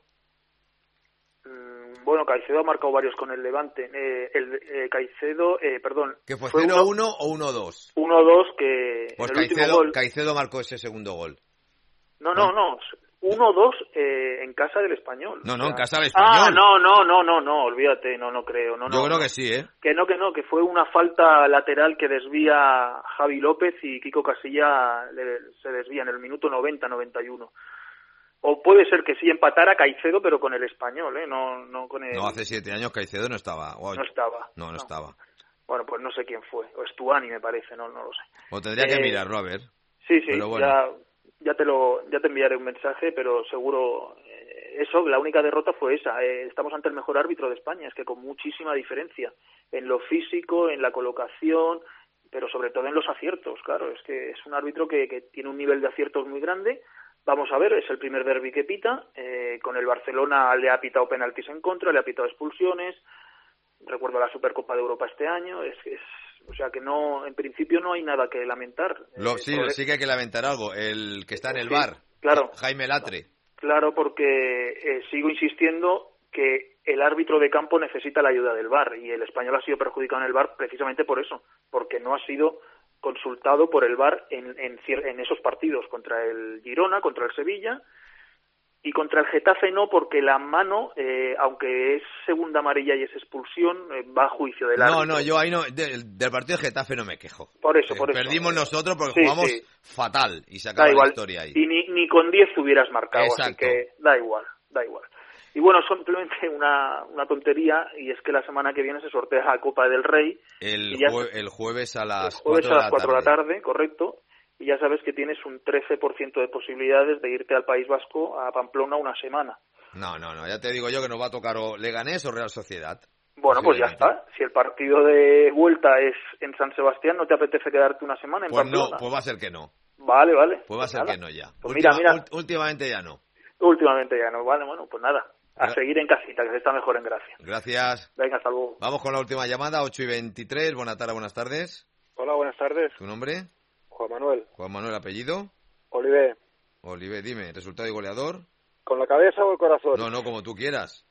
Bueno, Caicedo ha marcado varios con el Levante. Caicedo, perdón. ¿Que fue 0-1 o 1-2? 1-2 que... Pues en el último gol... Caicedo marcó ese segundo gol. No. 1-2 en casa del Español. No, en casa del Español. No, olvídate, no creo. Yo creo que sí, Que fue una falta lateral que desvía Javi López y Kiko Casilla se desvía en el minuto 90-91. O puede ser que sí empatara Caicedo, pero con el Español, no con el... No, hace 7 años Caicedo no estaba. No estaba. No estaba. Bueno, pues no sé quién fue. O Estuani, me parece, no lo sé. O tendría que mirarlo, a ver. Sí, pero bueno. ya te enviaré un mensaje, pero seguro... la única derrota fue esa. Estamos ante el mejor árbitro de España, es que con muchísima diferencia. En lo físico, en la colocación, pero sobre todo en los aciertos, claro. Es que es un árbitro que tiene un nivel de aciertos muy grande. Vamos a ver, es el primer derbi que pita. Con el Barcelona le ha pitado penaltis en contra, le ha pitado expulsiones. Recuerdo la Supercopa de Europa este año. O sea que no, en principio no hay nada que lamentar. Sí que hay que lamentar algo. El que está en el VAR, claro, Jaime Latre. Claro, porque sigo insistiendo que el árbitro de campo necesita la ayuda del VAR y el Español ha sido perjudicado en el VAR precisamente por eso, porque no ha sido consultado por el VAR en esos partidos contra el Girona, contra el Sevilla y contra el Getafe no, porque la mano, aunque es segunda amarilla y es expulsión, va a juicio del árbitro. No, yo ahí no, del partido de Getafe no me quejo. Por eso. Perdimos nosotros porque jugamos fatal y se acaba la historia ahí. Y ni con 10 hubieras marcado, exacto. Así que da igual. Y bueno, simplemente una tontería, y es que la semana que viene se sortea la Copa del Rey. El jueves a las 4 de la tarde, correcto. Y ya sabes que tienes un 13% de posibilidades de irte al País Vasco, a Pamplona, una semana. No, ya te digo yo que nos va a tocar o Leganés o Real Sociedad. Bueno, pues ya está. Si el partido de vuelta es en San Sebastián, ¿no te apetece quedarte una semana en Pamplona? No, pues va a ser que no. Vale. Pues va a ser que no ya. Pues mira. Últimamente ya no. Vale, bueno, pues nada. A seguir en casita, que se está mejor en Gracia. Gracias. Venga, hasta luego. Vamos con la última llamada, 8:23. Buenas tardes. Hola, buenas tardes. ¿Tu nombre? Juan Manuel. Juan Manuel, ¿apellido? Oliver. Oliver, dime, ¿resultado y goleador? ¿Con la cabeza o el corazón? No, como tú quieras.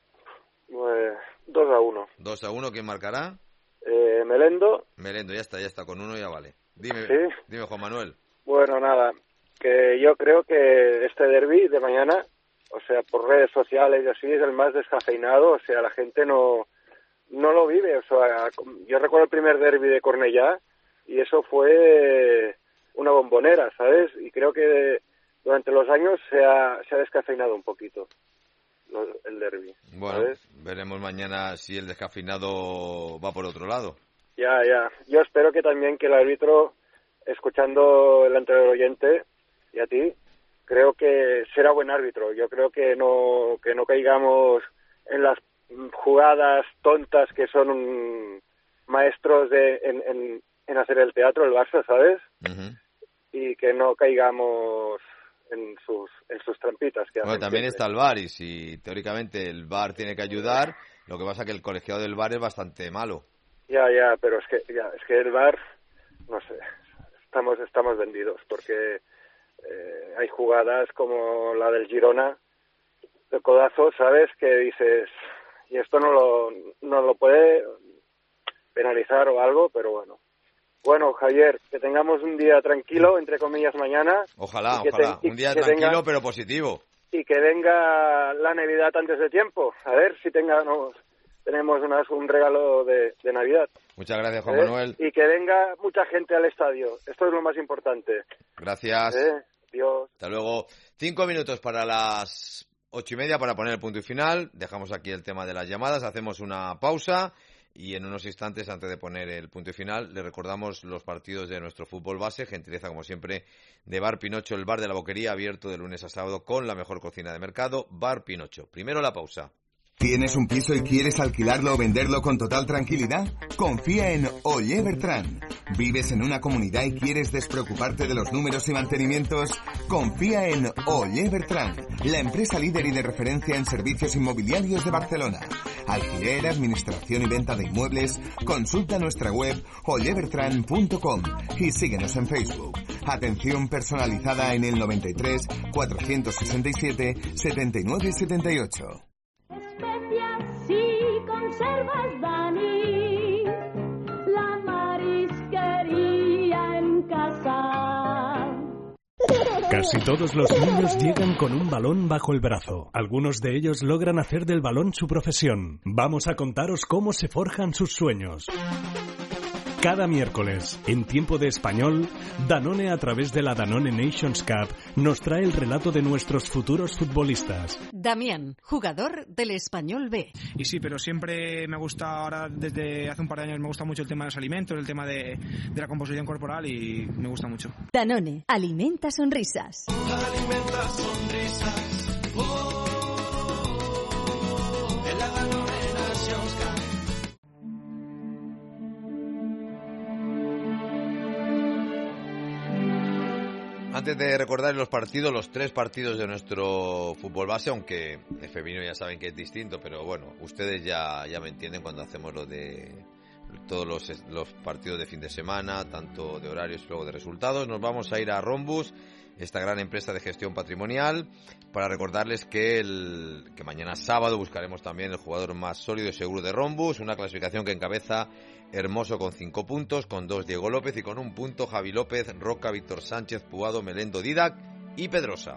Pues 2-1. 2-1, ¿quién marcará? Melendo. Melendo, ya está, con uno ya vale. Dime, Juan Manuel. Bueno, nada, que yo creo que este derbi de mañana, o sea, por redes sociales y así, es el más descafeinado, o sea, la gente no lo vive, o sea, yo recuerdo el primer derbi de Cornellá y eso fue una bombonera, ¿sabes? Y creo que durante los años se ha descafeinado un poquito el derbi. Bueno, ¿sabes? Veremos mañana si el descafeinado va por otro lado. Ya. Yo espero que también que el árbitro, escuchando el anterior oyente y a ti, creo que será buen árbitro. Yo creo que no caigamos en las jugadas tontas que son maestros en hacer el teatro, el Barça, ¿sabes? Uh-huh. Y que no caigamos en sus trampitas. Que bueno, también está el VAR, y si teóricamente el VAR tiene que ayudar, Lo que pasa que el colegiado del VAR es bastante malo. Ya, pero es que el VAR, no sé, estamos vendidos, porque hay jugadas como la del Girona, de codazo, ¿sabes? Que dices, y esto no lo puede penalizar o algo, pero bueno. Bueno, Javier, que tengamos un día tranquilo, entre comillas, mañana. Ojalá. Un día tranquilo, pero positivo. Y que venga la Navidad antes de tiempo. A ver si tenemos un regalo de Navidad. Muchas gracias, Juan Manuel. Y que venga mucha gente al estadio. Esto es lo más importante. Gracias. Dios. Hasta luego. 5 minutos para las 8:30 para poner el punto y final. Dejamos aquí el tema de las llamadas. Hacemos una pausa. Y en unos instantes, antes de poner el punto y final, le recordamos los partidos de nuestro fútbol base. Gentileza, como siempre, de Bar Pinocho, el bar de la Boquería, abierto de lunes a sábado con la mejor cocina de mercado. Bar Pinocho. Primero la pausa. ¿Tienes un piso y quieres alquilarlo o venderlo con total tranquilidad? Confía en Oller Bertran. ¿Vives en una comunidad y quieres despreocuparte de los números y mantenimientos? Confía en Oller Bertran, la empresa líder y de referencia en servicios inmobiliarios de Barcelona. Alquiler, administración y venta de inmuebles. Consulta nuestra web ollerbertran.com y síguenos en Facebook. Atención personalizada en el 93 467 79 78. Especias y conservas Dani, la marisquería en casa. Casi todos los niños llegan con un balón bajo el brazo. Algunos de ellos logran hacer del balón su profesión. Vamos a contaros cómo se forjan sus sueños. Cada miércoles, en Tiempo de Español, Danone, a través de la Danone Nations Cup, nos trae el relato de nuestros futuros futbolistas. Damián, jugador del Español B. Y sí, pero siempre me gusta, ahora desde hace un par de años, me gusta mucho el tema de los alimentos, el tema de la composición corporal y me gusta mucho. Danone, alimenta sonrisas. Alimenta sonrisas. En la Danone Nations Cup. Antes de recordar los partidos, los 3 partidos de nuestro fútbol base, aunque el femenino ya saben que es distinto, pero bueno, ustedes ya me entienden cuando hacemos lo de todos los partidos de fin de semana, tanto de horarios y luego de resultados. Nos vamos a ir a Rhombus, esta gran empresa de gestión patrimonial, para recordarles que mañana sábado buscaremos también el jugador más sólido y seguro de Rhombus, una clasificación que encabeza Hermoso con 5 puntos, con 2 Diego López y con 1 punto Javi López, Roca, Víctor Sánchez, Puado, Melendo, Didac y Pedrosa.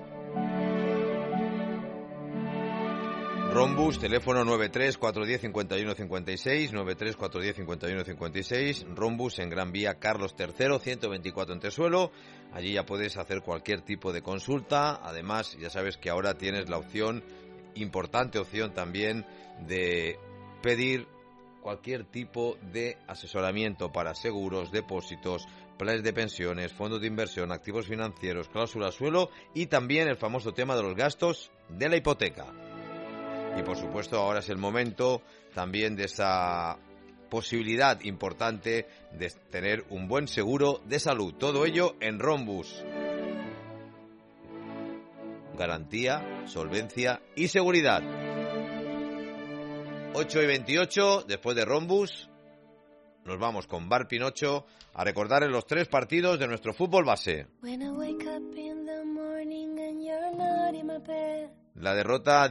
Rhombus, teléfono 93-410-5156, 93-410-5156, Rhombus en Gran Vía Carlos III, 124 en Tesuelo. Allí ya puedes hacer cualquier tipo de consulta. Además, ya sabes que ahora tienes la importante opción también de pedir cualquier tipo de asesoramiento para seguros, depósitos, planes de pensiones, fondos de inversión, activos financieros, cláusula suelo y también el famoso tema de los gastos de la hipoteca. Y por supuesto ahora es el momento también de esa posibilidad importante de tener un buen seguro de salud. Todo ello en Rhombus. Garantía, solvencia y seguridad. 8:28, después de Rhombus, nos vamos con Bar Pinocho a recordar los 3 partidos de nuestro fútbol base. La derrota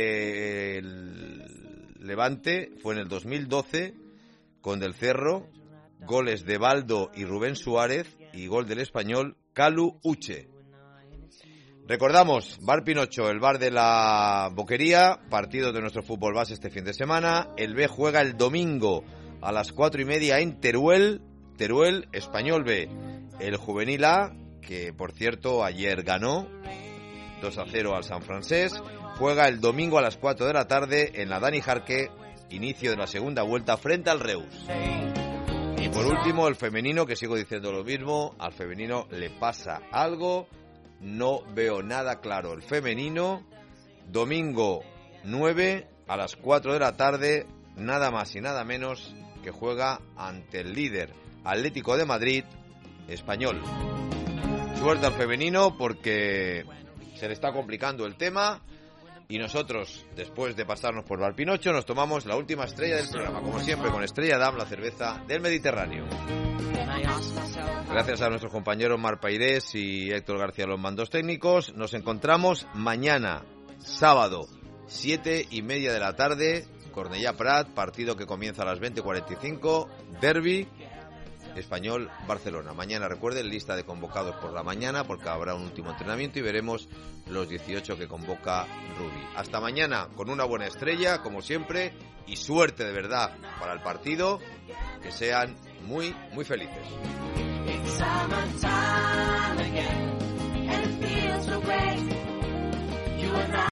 del Levante fue en el 2012 con Del Cerro, goles de Baldo y Rubén Suárez y gol del Español Calu Uche. Recordamos, Bar Pinocho, el bar de la Boquería, partido de nuestro fútbol base este fin de semana. El B juega el domingo a las 4:30 en Teruel, Español B. El Juvenil A, que por cierto ayer ganó 2-0 al San Francés, juega el domingo a las 4 de la tarde en la Dani Jarque, inicio de la segunda vuelta frente al Reus. Y por último, el femenino, que sigo diciendo lo mismo, al femenino le pasa algo. No veo nada claro. El femenino, domingo 9 a las 4 de la tarde, nada más y nada menos que juega ante el líder Atlético de Madrid, Español. Suerte al femenino porque se le está complicando el tema Y nosotros, después de pasarnos por Valpinocho, nos tomamos la última estrella del programa, como siempre, con Estrella Damm, la cerveza del Mediterráneo. Gracias a nuestros compañeros Mar Pairés y Héctor García, los mandos técnicos. Nos encontramos mañana, sábado, 7:30 de la tarde, Cornellà Prat, partido que comienza a las 20:45, Derbi Español-Barcelona. Mañana, recuerden, lista de convocados por la mañana, porque habrá un último entrenamiento y veremos los 18 que convoca Rubi. Hasta mañana, con una buena estrella, como siempre, y suerte de verdad para el partido. Que sean muy, muy felices. It's summertime again.